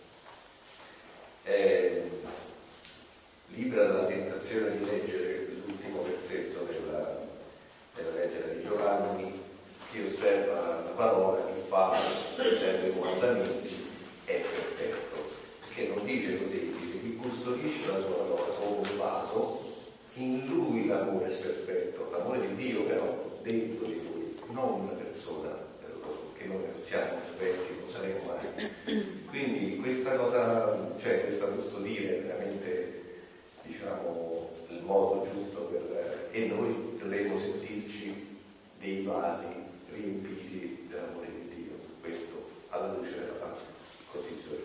è libera dalla tentazione di leggere l'ultimo versetto della, della lettera di Giovanni, che osserva la parola, che fa, osserva i comandamenti, è perfetto, perché non dice così, dice chi custodisce la sua parola come un vaso, in lui l'amore è perfetto, l'amore di Dio però dentro di lui, non una persona, che noi non siamo perfetti, non saremo mai. Quindi questa cosa, cioè questa custodire è veramente, diciamo, il modo giusto per, e noi dovremo sentirci dei vasi riempiti dell'amore di Dio, questo alla luce della Costituzione.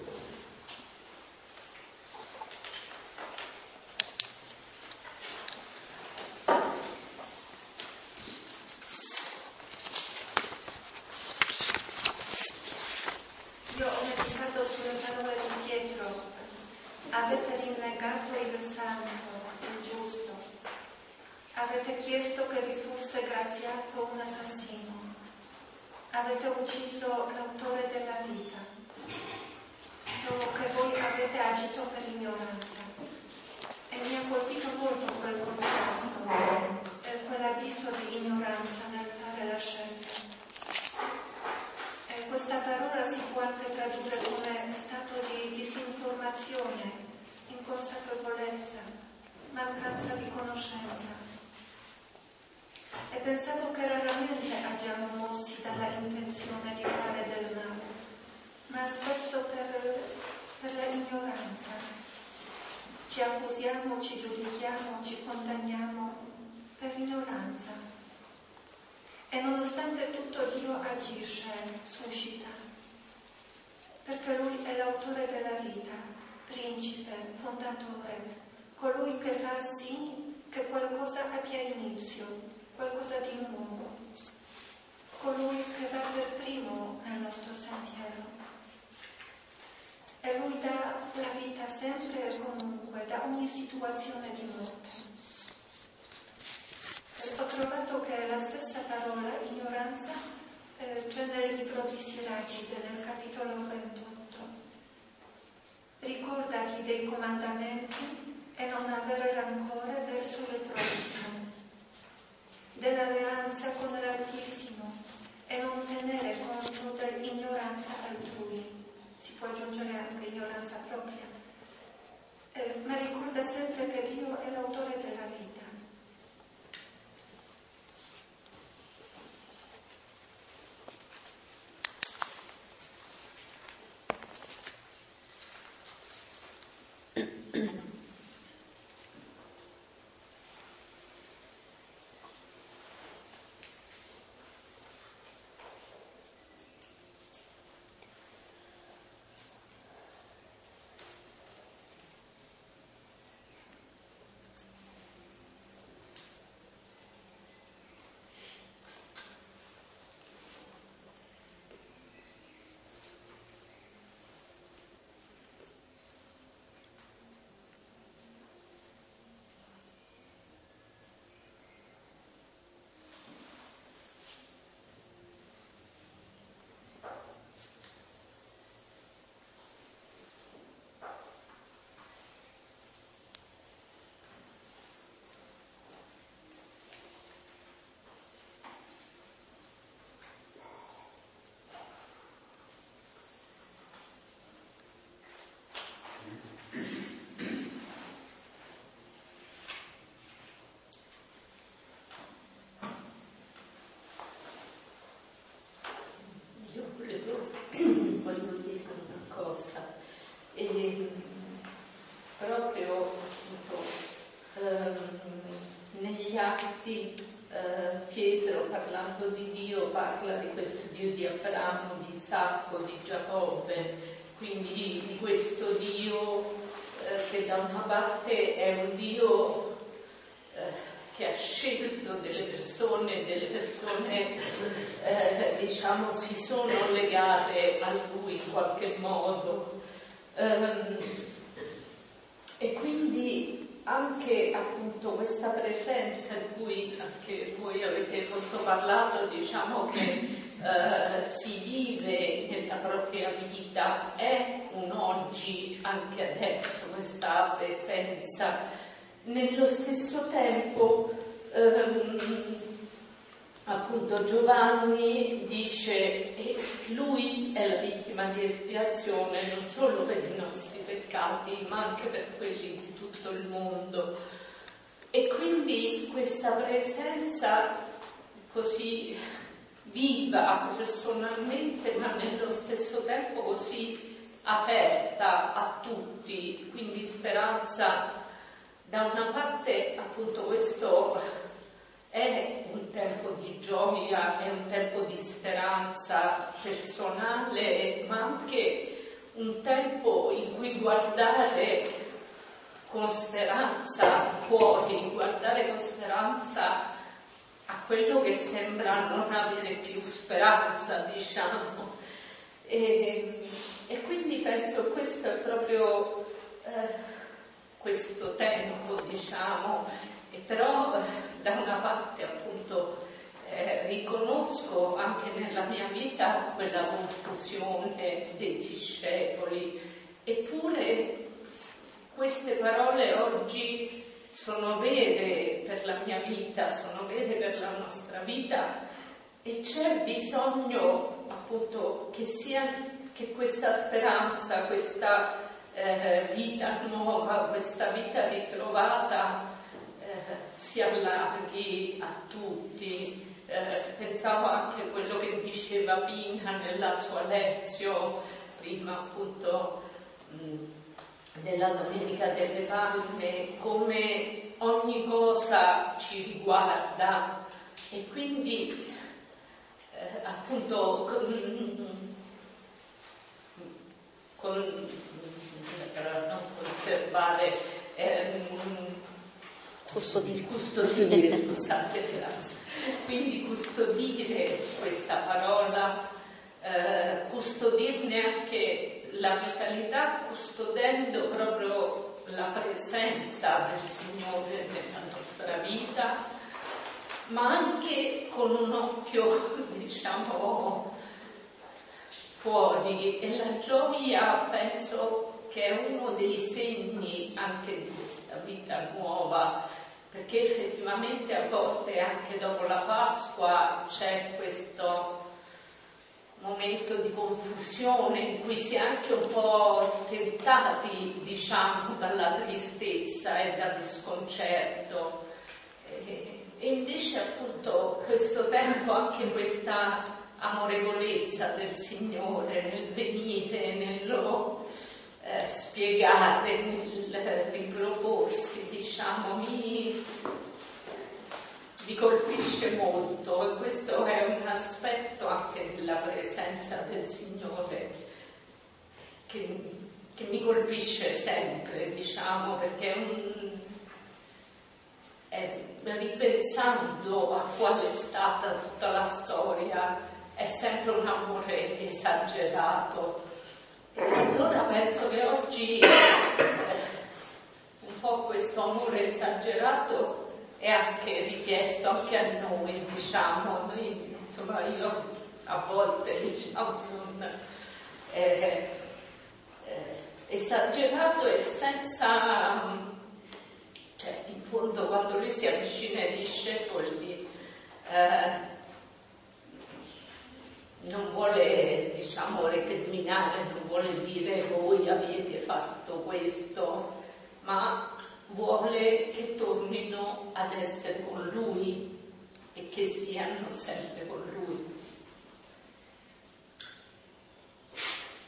Io ho meditato sulle parole di Pietro: avete rinnegato il santo, il giusto, avete chiesto che vi fosse graziato un assassino, avete ucciso l'autore della vita, solo che voi avete agito per ignoranza. E mi ha colpito molto quel contrasto, eh, quell'avviso di ignoranza nel fare la scelta. E questa parola si può anche tradurre come stato di disinformazione, inconsapevolezza, mancanza di conoscenza. E pensavo che raramente agiamo mossi dalla intenzione di fare del male, ma spesso per, per l'ignoranza. Ci accusiamo, ci giudichiamo, ci condanniamo per ignoranza. E nonostante tutto Dio agisce, suscita, perché Lui è l'autore della vita, principe, fondatore, colui che fa sì che qualcosa abbia inizio, qualcosa di nuovo, colui che va per primo nel nostro sentiero. E Lui dà la vita sempre e comunque, da ogni situazione di morte. E ho trovato che la stessa parola, ignoranza, eh, c'è nel libro di Siracide, nel capitolo ventotto. Ricordati dei comandamenti e non avere rancore verso il prossimo, dell'alleanza con l'Altissimo e non tenere conto dell'ignoranza altrui. Si può aggiungere anche ignoranza propria, eh, ma ricorda sempre che Dio è l'autore della vita. voglio dire una cosa. E, proprio appunto, ehm, negli Atti eh, Pietro, parlando di Dio, parla di questo Dio di Abramo, di Isacco, di Giacobbe, quindi di questo Dio eh, che da una parte è un Dio eh, che ha scelto delle persone, delle persone eh, diciamo si sono legate a lui in qualche modo, um, e quindi anche appunto questa presenza di cui anche voi avete molto parlato, diciamo che eh, si vive nella propria vita, è un oggi anche adesso questa presenza. Nello stesso tempo, ehm, appunto, Giovanni dice che lui è la vittima di espiazione non solo per i nostri peccati, ma anche per quelli di tutto il mondo. E quindi questa presenza così viva personalmente, ma nello stesso tempo così aperta a tutti, quindi speranza. Da una parte appunto questo è un tempo di gioia, è un tempo di speranza personale, ma anche un tempo in cui guardare con speranza fuori, guardare con speranza a quello che sembra non avere più speranza, diciamo. E, e quindi penso che questo è proprio eh, questo tempo, diciamo, e però da una parte appunto eh, riconosco anche nella mia vita quella confusione dei discepoli, eppure queste parole oggi sono vere per la mia vita, sono vere per la nostra vita, e c'è bisogno appunto che sia che questa speranza, questa Eh, vita nuova, questa vita ritrovata eh, si allarghi a tutti. Eh, pensavo anche a quello che diceva Pina nella sua lezione, prima appunto mh, della Domenica delle Palme, come ogni cosa ci riguarda, e quindi eh, appunto con, con per non conservare ehm, custodire, custodire, scusate, grazie. Quindi custodire questa parola, eh, custodirne anche la vitalità, custodendo proprio la presenza del Signore nella nostra vita, ma anche con un occhio, diciamo, fuori. E la gioia, penso, che è uno dei segni anche di questa vita nuova, perché effettivamente a volte anche dopo la Pasqua c'è questo momento di confusione in cui si è anche un po' tentati, diciamo, dalla tristezza e dal sconcerto, e, e invece appunto questo tempo, anche questa amorevolezza del Signore nel venire, nello Eh, spiegare, nel riproporsi, diciamo, mi, mi colpisce molto, e questo è un aspetto anche della presenza del Signore che, che mi colpisce sempre, diciamo, perché è un, è, ripensando a qual è stata tutta la storia, è sempre un amore esagerato. Allora penso che oggi eh, un po' questo amore esagerato è anche richiesto anche a noi, diciamo, noi, insomma, io a volte, diciamo, non, eh, eh, esagerato e senza, cioè in fondo quando lui si avvicina ai discepoli eh, non vuole, diciamo, recriminare, non vuole dire voi avete fatto questo, ma vuole che tornino ad essere con lui e che siano sempre con lui.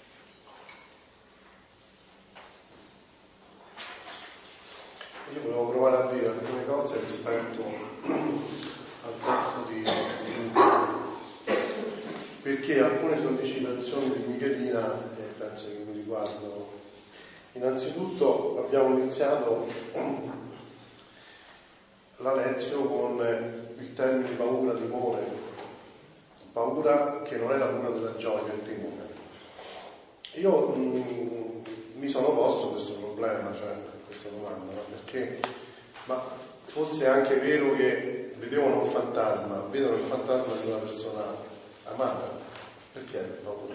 perché alcune sollecitazioni di Michelina eh, penso che mi riguardano. Innanzitutto abbiamo iniziato la lezione con il termine paura, timore, paura che non è la paura della gioia, il timore. Io mh, mi sono posto questo problema, cioè questa domanda, no? Perché ma fosse anche vero che vedevano un fantasma, vedono il fantasma di una persona amata, perché hai paura?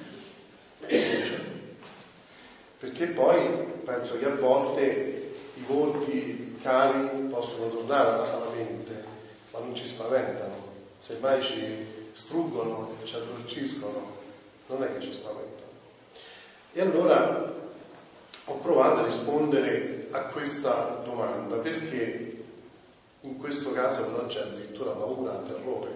Perché poi penso che a volte i volti cari possono tornare alla mente, ma non ci spaventano, semmai ci struggono, ci addolciscono, non è che ci spaventano. E allora ho provato a rispondere a questa domanda, perché in questo caso però c'è addirittura paura, terrore.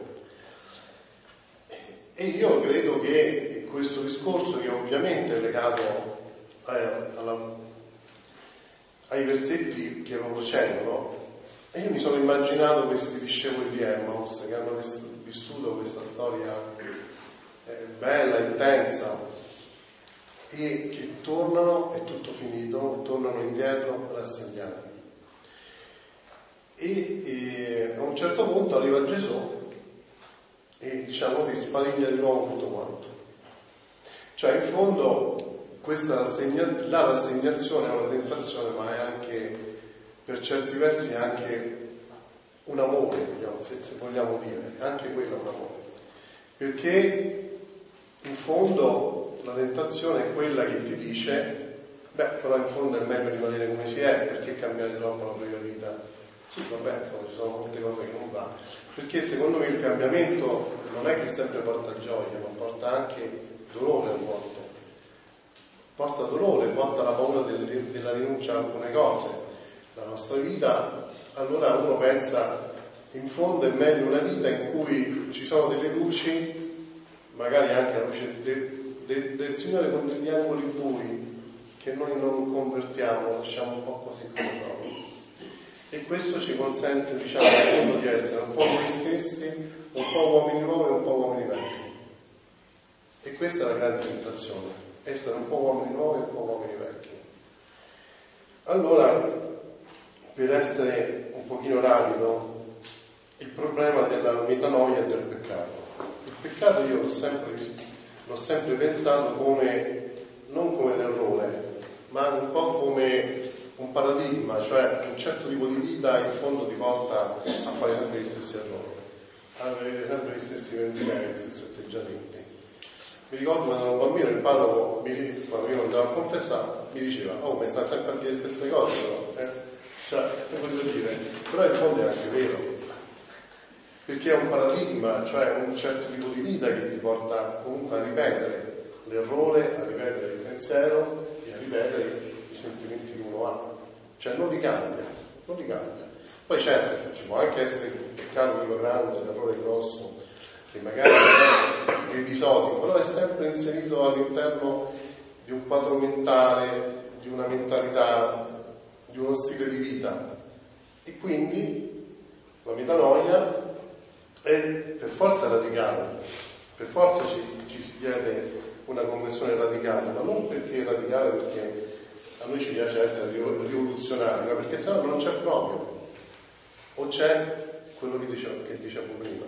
E io credo che questo discorso, che ovviamente è legato eh, alla, ai versetti che lo precedono, e io mi sono immaginato questi discepoli di Emmaus che hanno vissuto questa storia eh, bella, intensa, e che tornano, è tutto finito, tornano indietro rassegnati. E, e a un certo punto arriva Gesù e diciamo si spadiglia di nuovo tutto quanto. Cioè in fondo questa rassegna, la rassegnazione è una tentazione, ma è anche per certi versi è anche un amore, se, se vogliamo dire, anche quello è un amore. Perché in fondo la tentazione è quella che ti dice, beh, però in fondo è meglio rimanere come si è, perché cambiare troppo la propria vita? Sì, vabbè, insomma, ci sono molte cose che non va. Perché secondo me il cambiamento non è che sempre porta gioia, ma porta anche dolore a volte. Porta dolore, porta la paura del, della rinuncia a alcune cose. La nostra vita, allora uno pensa, in fondo è meglio una vita in cui ci sono delle luci, magari anche la luce del Del, del Signore con degli angoli bui che noi non convertiamo, lasciamo un po' così come sono. E questo ci consente, diciamo, di essere un po' noi stessi, un po' uomini nuovi e un po' uomini vecchi. E questa è la grande tentazione, essere un po' uomini nuovi e un po' uomini vecchi. Allora, per essere un pochino rapido, il problema della metanoia e del peccato. Il peccato io l'ho sempre visto. L'ho sempre pensato come, non come l'errore, ma un po' come un paradigma, cioè un certo tipo di vita in fondo ti porta a fare sempre gli stessi errori, a avere sempre gli stessi pensieri, gli stessi atteggiamenti. Mi ricordo quando ero un bambino il parroco, mi, quando io andavo a confessare, mi diceva, oh, ma stai sempre a dire le stesse cose, però, eh? Cioè, che voglio dire, però in fondo è anche vero. Perché è un paradigma, cioè un certo tipo di vita che ti porta comunque a ripetere l'errore, a ripetere il pensiero e a ripetere i sentimenti che uno ha. Cioè non li cambia, non li cambia. Poi certo, ci può anche essere il peccato quello grande, l'errore grosso, che magari è episodico, però è sempre inserito all'interno di un quadro mentale, di una mentalità, di uno stile di vita. E quindi la metanoia è per forza radicale, per forza ci, ci si chiede una conversione radicale, ma non perché è radicale perché a noi ci piace essere rivoluzionari, ma perché sennò non c'è proprio, o c'è quello che dicevo, che dicevo prima.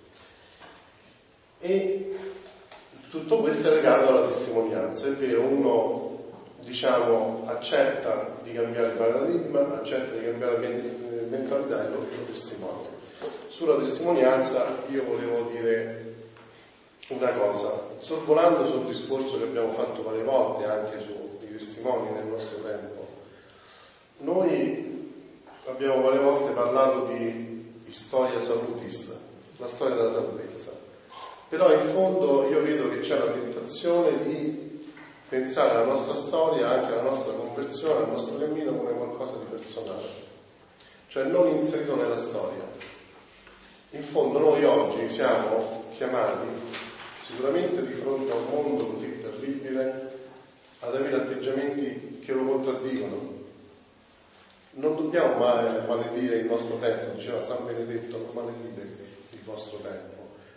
E tutto questo è legato alla testimonianza, è vero, uno diciamo accetta di cambiare il paradigma, accetta di cambiare la mentalità e lo, lo testimonia. Sulla testimonianza io volevo dire una cosa, sorvolando sul discorso che abbiamo fatto varie volte anche sui testimoni nel nostro tempo. Noi abbiamo varie volte parlato di storia salutis, la storia della salvezza, però in fondo io vedo che c'è la tentazione di pensare alla nostra storia, anche alla nostra conversione, al nostro cammino come qualcosa di personale, cioè non inserito nella storia. In fondo noi oggi siamo chiamati, sicuramente di fronte a un mondo così terribile, ad avere atteggiamenti che lo contraddicono. Non dobbiamo mai maledire il nostro tempo, diceva San Benedetto, non maledite il vostro tempo,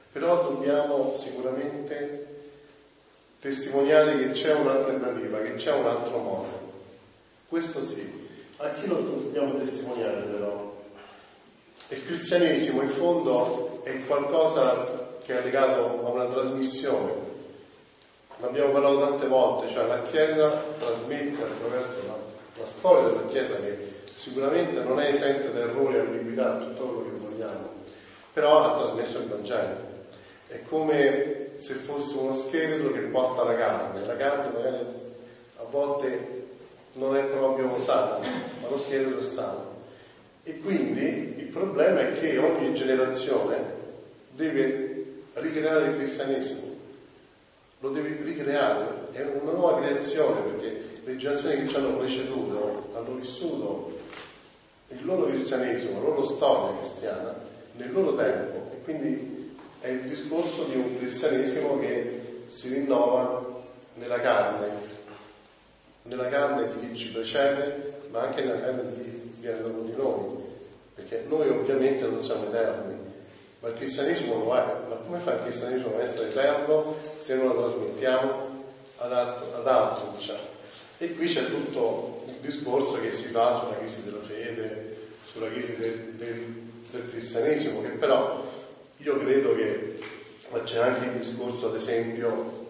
però dobbiamo sicuramente testimoniare che c'è un'alternativa, che c'è un altro modo. Questo sì. A chi lo dobbiamo testimoniare però? Il cristianesimo in fondo è qualcosa che è legato a una trasmissione. L'abbiamo parlato tante volte, cioè la Chiesa trasmette attraverso la, la storia della Chiesa, che sicuramente non è esente da errori e ambiguità, tutto quello che vogliamo, però ha trasmesso il Vangelo. È come se fosse uno scheletro che porta la carne. La carne magari a volte non è proprio sana, ma lo scheletro è sano. E quindi il problema è che ogni generazione deve ricreare il cristianesimo, lo deve ricreare, è una nuova creazione, perché le generazioni che ci hanno preceduto hanno vissuto il loro cristianesimo, la loro storia cristiana nel loro tempo, e quindi è il discorso di un cristianesimo che si rinnova nella carne, nella carne di chi ci precede, ma anche nella carne di chi viene dopo di noi, perché noi ovviamente non siamo eterni, ma il cristianesimo lo è. Ma come fa il cristianesimo a essere eterno se non lo trasmettiamo ad altri, ad altri, diciamo? E qui c'è tutto il discorso che si fa sulla crisi della fede, sulla crisi del, del, del cristianesimo, che però io credo che, ma c'è anche il discorso, ad esempio,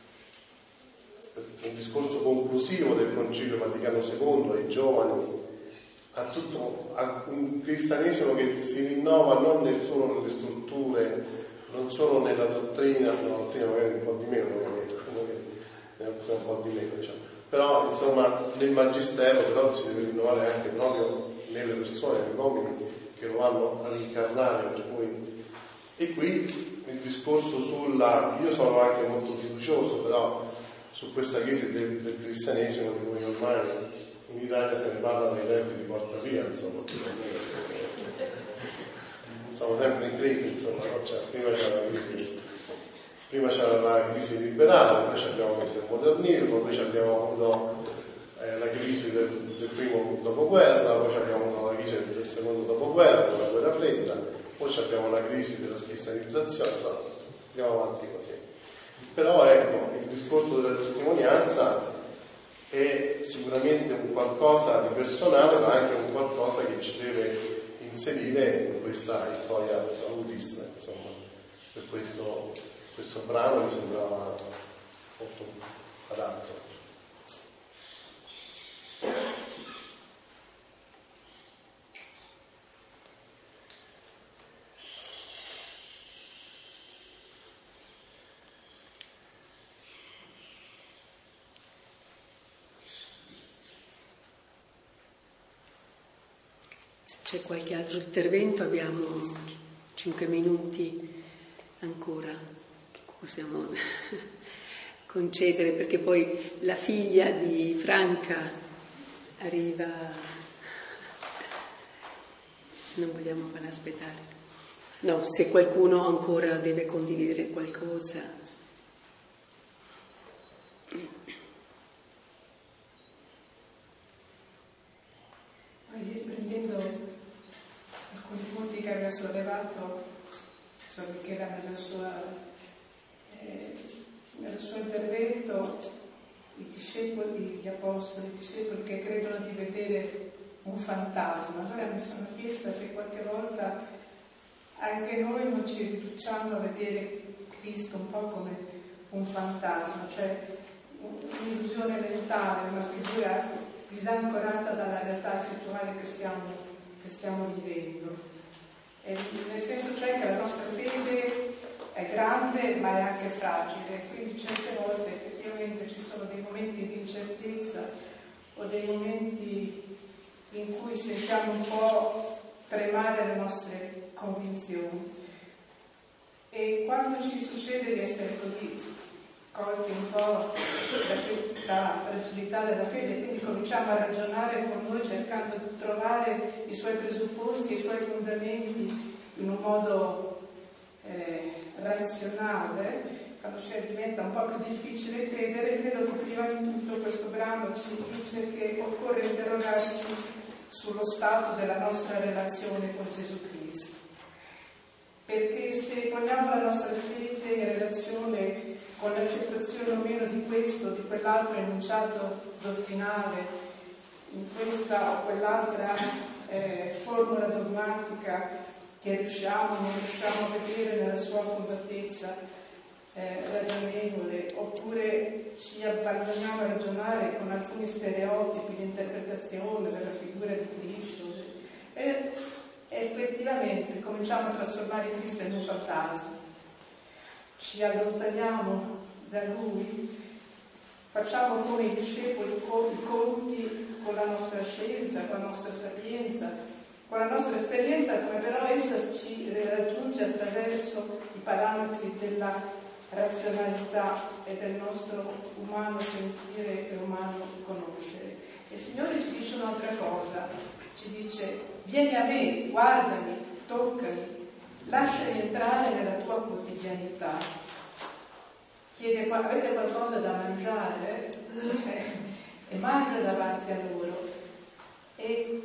un discorso conclusivo del Concilio Vaticano secondo ai giovani, a tutto a un cristianesimo che si rinnova non nel, solo nelle strutture, non solo nella dottrina, la dottrina magari un po' di meno, magari un po' di meno, diciamo. Però insomma nel magistero però si deve rinnovare anche proprio nelle persone, negli uomini che lo vanno a incarnare, per cui. E qui il discorso sulla, io sono anche molto fiducioso però su questa crisi del, del cristianesimo, di cui ormai in Italia se ne parla nei tempi di Porta Via, insomma, siamo sempre in crisi, insomma, no? Cioè, prima c'era la crisi, prima c'era la crisi liberale, poi abbiamo questo modernismo, poi abbiamo avuto eh, la crisi del, del primo dopoguerra, poi abbiamo avuto la crisi del secondo dopoguerra, la guerra fredda. Poi abbiamo la crisi della cristianizzazione, insomma, andiamo avanti così. Però ecco, il discorso della testimonianza è sicuramente un qualcosa di personale, ma anche un qualcosa che ci deve inserire in questa storia salutista, insomma. Per questo, questo brano mi sembrava molto adatto. C'è qualche altro intervento? Abbiamo cinque minuti ancora che possiamo concedere, perché poi la figlia di Franca arriva, non vogliamo farla aspettare. No, se qualcuno ancora deve condividere qualcosa. Riprendendo alcuni punti che aveva sollevato Suor Michela nella sua, eh, nel suo intervento, i discepoli, gli apostoli, i discepoli che credono di vedere un fantasma. Allora mi sono chiesta se qualche volta anche noi non ci riduciamo a vedere Cristo un po' come un fantasma, cioè un'illusione mentale, una figura disancorata dalla realtà effettuale che stiamo, che stiamo vivendo. E nel senso cioè che la nostra fede è grande ma è anche fragile, quindi certe volte effettivamente ci sono dei momenti di incertezza o dei momenti in cui sentiamo un po' tremare le nostre convinzioni. E quando ci succede di essere così colti un po' da questa fragilità della fede, quindi cominciamo a ragionare con noi cercando di trovare i suoi presupposti, i suoi fondamenti in un modo eh, razionale, quando ci diventa un po' più difficile credere, credo che prima di tutto questo brano ci dice che occorre interrogarci sullo stato della nostra relazione con Gesù Cristo. Perché se se poniamo la nostra fede in relazione con l'accettazione o meno di questo, di quell'altro enunciato dottrinale, in questa o quell'altra eh, formula dogmatica che riusciamo o non riusciamo a vedere nella sua fondatezza eh, ragionevole, oppure ci abbandoniamo a ragionare con alcuni stereotipi di interpretazione della figura di Cristo, e effettivamente cominciamo a trasformare Cristo in un fantasma. Ci allontaniamo da Lui, facciamo come i discepoli i conti con la nostra scienza, con la nostra sapienza, con la nostra esperienza, come però essa ci raggiunge attraverso i parametri della razionalità e del nostro umano sentire e umano conoscere. E il Signore ci dice un'altra cosa, ci dice: vieni a me, guardami, toccami, lasciami entrare nella tua quotidianità. Chiede: avete qualcosa da mangiare? Eh, e mangia davanti a loro. E,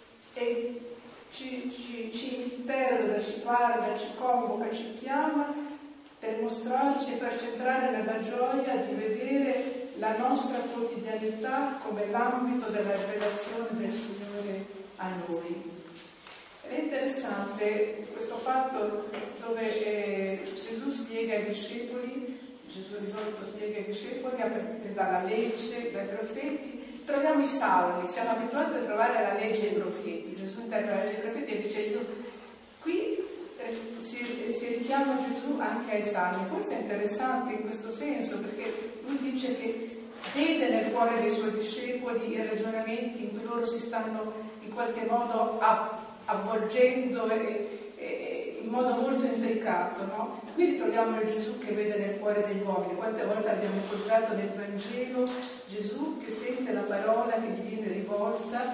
e ci, ci, ci interroga, ci guarda, ci convoca, ci chiama per mostrarci e farci entrare nella gioia di vedere la nostra quotidianità come l'ambito della rivelazione del Signore a noi. È interessante questo fatto dove eh, Gesù spiega ai discepoli, Gesù di solito spiega ai discepoli a partire dalla legge, dai profeti. Troviamo i salmi, siamo abituati a trovare la legge e i profeti. Gesù interpreta la legge e i profeti e dice: io qui eh, si, si richiama Gesù anche ai salmi. Forse è interessante in questo senso, perché lui dice che vede nel cuore dei suoi discepoli i ragionamenti in cui loro si stanno in qualche modo avvolgendo e, e, in modo molto intricato, no? Qui ritroviamo il Gesù che vede nel cuore degli uomini. Quante volte abbiamo incontrato nel Vangelo Gesù che sente la parola che gli viene rivolta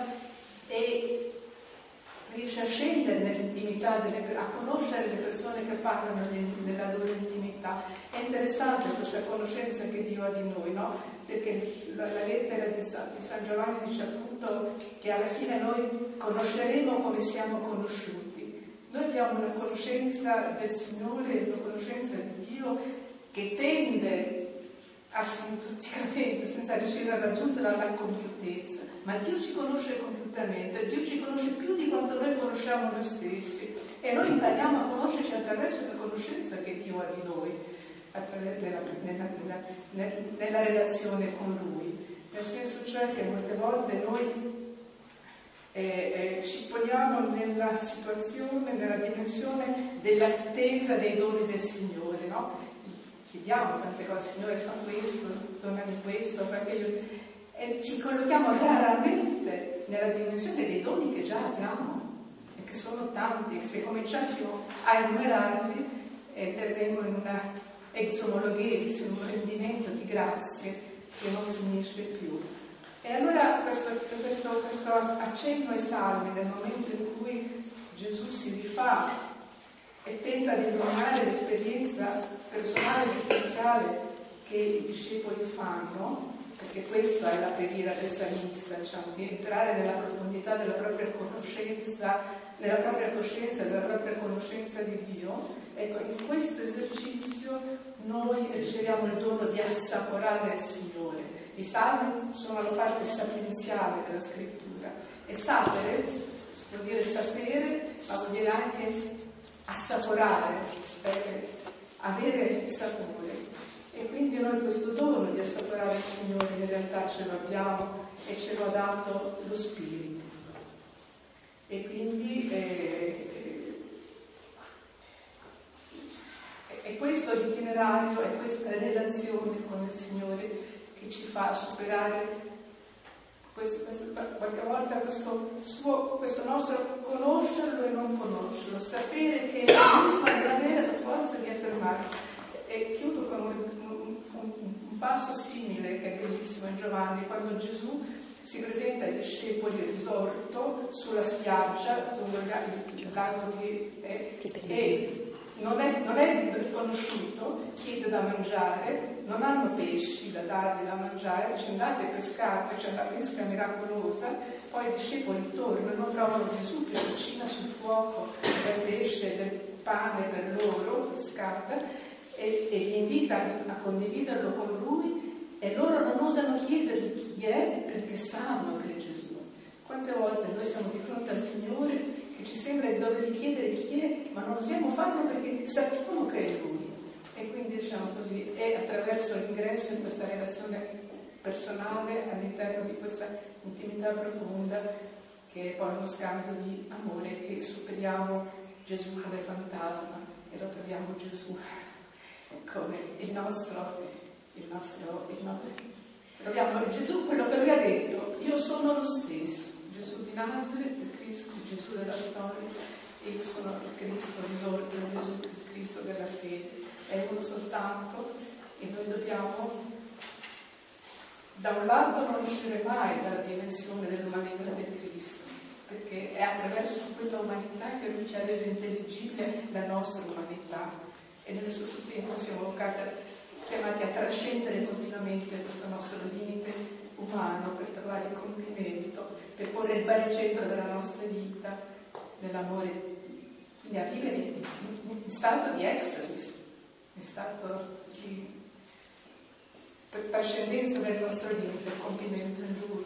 e riesce a scendere nell'intimità, delle, a conoscere le persone che parlano nella loro intimità. È interessante questa conoscenza che Dio ha di noi, no? Perché la, la lettera di San, di San Giovanni dice appunto che alla fine noi conosceremo come siamo conosciuti. Noi abbiamo una conoscenza del Signore, una conoscenza di Dio che tende asintoticamente, senza riuscire a raggiungere la compiutezza, ma Dio ci conosce compiutamente, Dio ci conosce più di quanto noi conosciamo noi stessi, e noi impariamo a conoscerci attraverso la conoscenza che Dio ha di noi, nella, nella, nella, nella relazione con Lui, nel senso cioè che molte volte noi eh, eh, ci poniamo nella situazione, nella dimensione dell'attesa dei doni del Signore, no? Chiediamo tante cose: Signore, fa questo, donami questo, fa quello, e ci collochiamo raramente nella dimensione dei doni che già abbiamo e che sono tanti, che se cominciassimo a enumerarli eh, terremo in una exomologhesi, in un rendimento di grazie che non finisce più. E allora questo, questo, questo accenno ai salmi, nel momento in cui Gesù si rifà e tenta di illuminare l'esperienza personale esistenziale che i discepoli fanno, perché questa è la preghiera del salmista, diciamo così, entrare nella profondità della propria conoscenza, nella propria coscienza, della propria conoscenza di Dio. Ecco, in questo esercizio noi riceviamo il dono di assaporare il Signore. I salmi sono la parte sapienziale della scrittura, e sapere vuol dire sapere, ma vuol dire anche assaporare, eh, avere sapore. E quindi noi questo dono di assaporare il Signore in realtà ce lo abbiamo e ce lo ha dato lo Spirito. E quindi eh, è questo l'itinerario, è questa relazione con il Signore che ci fa superare questo, questo, qualche volta questo, suo, questo nostro conoscerlo e non conoscerlo, sapere che Lui quando avere la forza di affermarlo. E chiudo con un, un, un, un passo simile che è bellissimo in Giovanni, quando Gesù si presenta ai discepoli risorto sulla spiaggia, sul lago di eh, e non è, non è riconosciuto, chiede da mangiare, non hanno pesci da dargli da mangiare, dice: andate a pescare, c'è una pesca miracolosa. Poi i discepoli tornano, trovano Gesù che cucina sul fuoco del pesce, del pane per loro, scarta, e, e li invita a condividerlo con lui, e loro non osano chiedergli chi è perché sanno che è Gesù. Quante volte noi siamo di fronte al Signore che ci sembra di dovergli chiedere chi è, ma non osiamo farlo perché sappiamo che è Lui. E quindi diciamo così, è attraverso l'ingresso in questa relazione personale all'interno di questa intimità profonda, che è poi uno scambio di amore, che superiamo Gesù come fantasma e lo troviamo Gesù come il nostro, il nostro, il nostro. Troviamo Gesù quello che lui ha detto: io sono lo stesso, Gesù di Nazareth, il Cristo, il Gesù della storia, e io sono il Cristo risorto, il Gesù, il Cristo della fede. È uno soltanto, e noi dobbiamo da un lato non uscire mai dalla dimensione dell'umanità del Cristo, perché è attraverso quella umanità che lui ci ha reso intelligibile la nostra umanità, e nello stesso tempo siamo vocati, chiamati a trascendere continuamente questo nostro limite umano per trovare il compimento, per porre il baricentro della nostra vita nell'amore, quindi a vivere in, in, in stato di ecstasy, in stato di trascendenza del nostro limite, il compimento in Lui.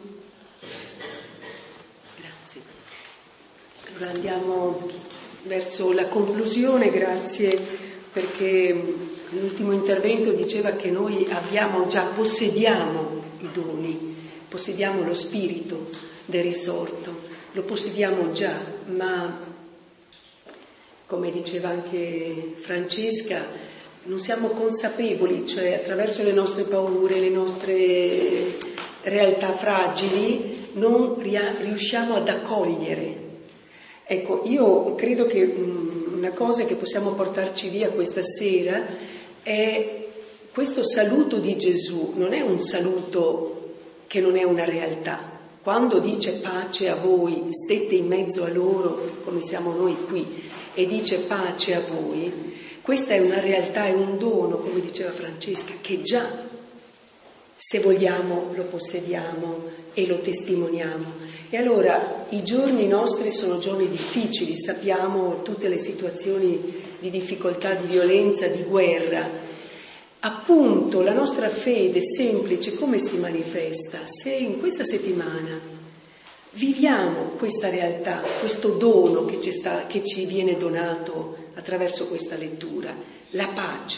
Grazie. Allora andiamo verso la conclusione, grazie, perché l'ultimo intervento diceva che noi abbiamo già, possediamo i doni, possediamo lo spirito del risorto, lo possediamo già, ma come diceva anche Francesca, non siamo consapevoli, cioè attraverso le nostre paure, le nostre realtà fragili, non riusciamo ad accogliere. Ecco, io credo che una cosa che possiamo portarci via questa sera è questo saluto di Gesù. Non è un saluto che non è una realtà. Quando dice pace a voi, stette in mezzo a loro, come siamo noi qui, e dice pace a voi, questa è una realtà, è un dono, come diceva Francesca, che già, se vogliamo, lo possediamo e lo testimoniamo. E allora i giorni nostri sono giorni difficili, sappiamo tutte le situazioni di difficoltà, di violenza, di guerra. Appunto, la nostra fede semplice come si manifesta? Se in questa settimana viviamo questa realtà, questo dono che ci, sta, che ci viene donato attraverso questa lettura, la pace.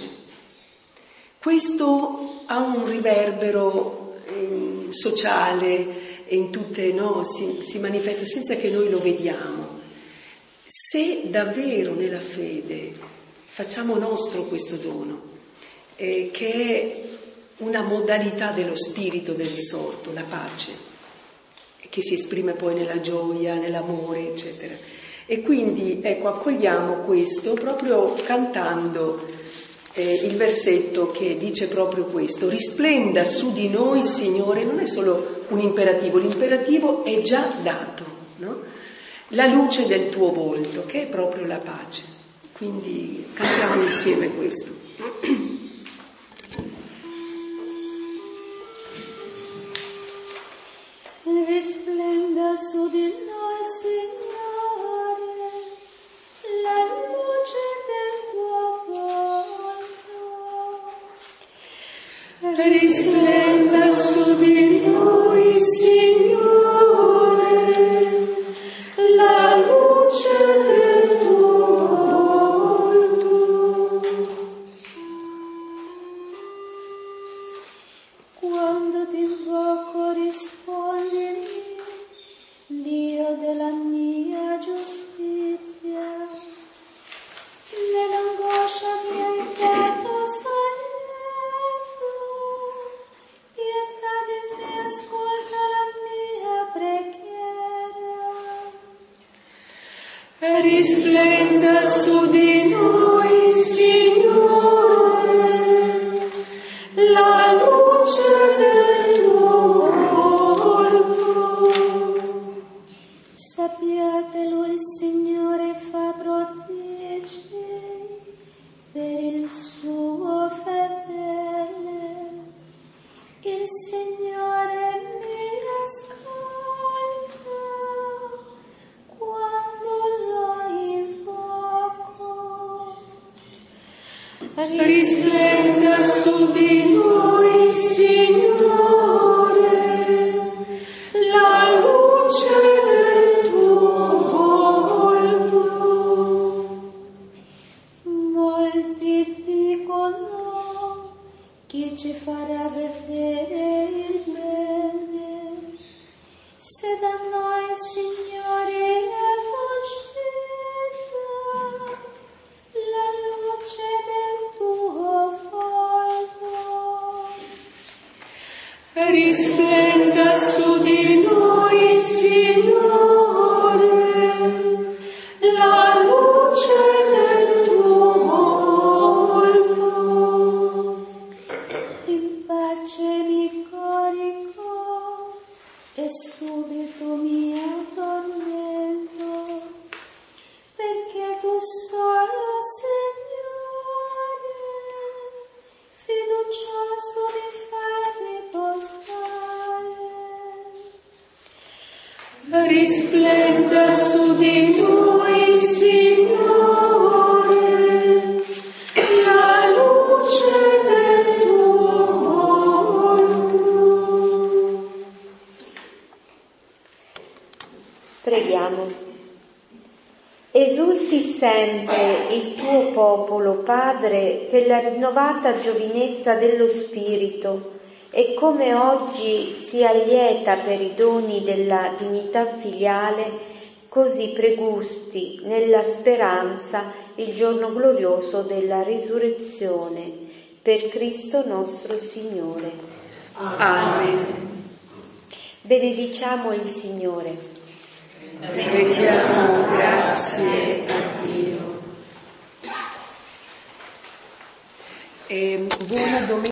Questo ha un riverbero eh, sociale e in tutte, no, si, si manifesta senza che noi lo vediamo. Se davvero nella fede facciamo nostro questo dono, eh, che è una modalità dello spirito del risorto, la pace, che si esprime poi nella gioia, nell'amore, eccetera. E quindi, ecco, accogliamo questo proprio cantando eh, il versetto che dice proprio questo: risplenda su di noi, Signore. Non è solo un imperativo, l'imperativo è già dato, no? La luce del tuo volto, che è proprio la pace. Quindi cantiamo insieme questo. Risplenda su di noi, Signore, la luce del tuo volto. Risplenda su di noi, Signore, la luce del tuo volto. Quando ti invoco rispondimi, Dio della mia giustizia. Nell'angoscia mi hai fatto sollievo, pietà di me, ascolta la mia preghiera. Risplenda su di noi, Signore, la luce del tuo volto. Sappiatelo, il Signore fa protegge per il suo fedele. Il Signore mi ascolta quando lo invoco. risplenda su di noi, Signore, la luce del tuo volto. Molti dicono: chi ci farà vedere il bene? Se da noi, Signore, conceda la luce del tuo volto. Risplenda su di noi, Signore, la luce del tuo volto. In pace mi corico e subito mi addormento, perché tu solo, Signore, fiducioso mi fai riposare. Risplenda su di noi, Signore, la luce del tuo volto. Preghiamo. Esulti sempre il tuo popolo, Padre, per la rinnovata giovinezza dello Spirito, e come oggi si allieta per i doni della dignità filiale, così pregusti nella speranza il giorno glorioso della risurrezione. Per Cristo nostro Signore. Amen. Benediciamo il Signore. Rendiamo grazie a Dio. E buona domenica.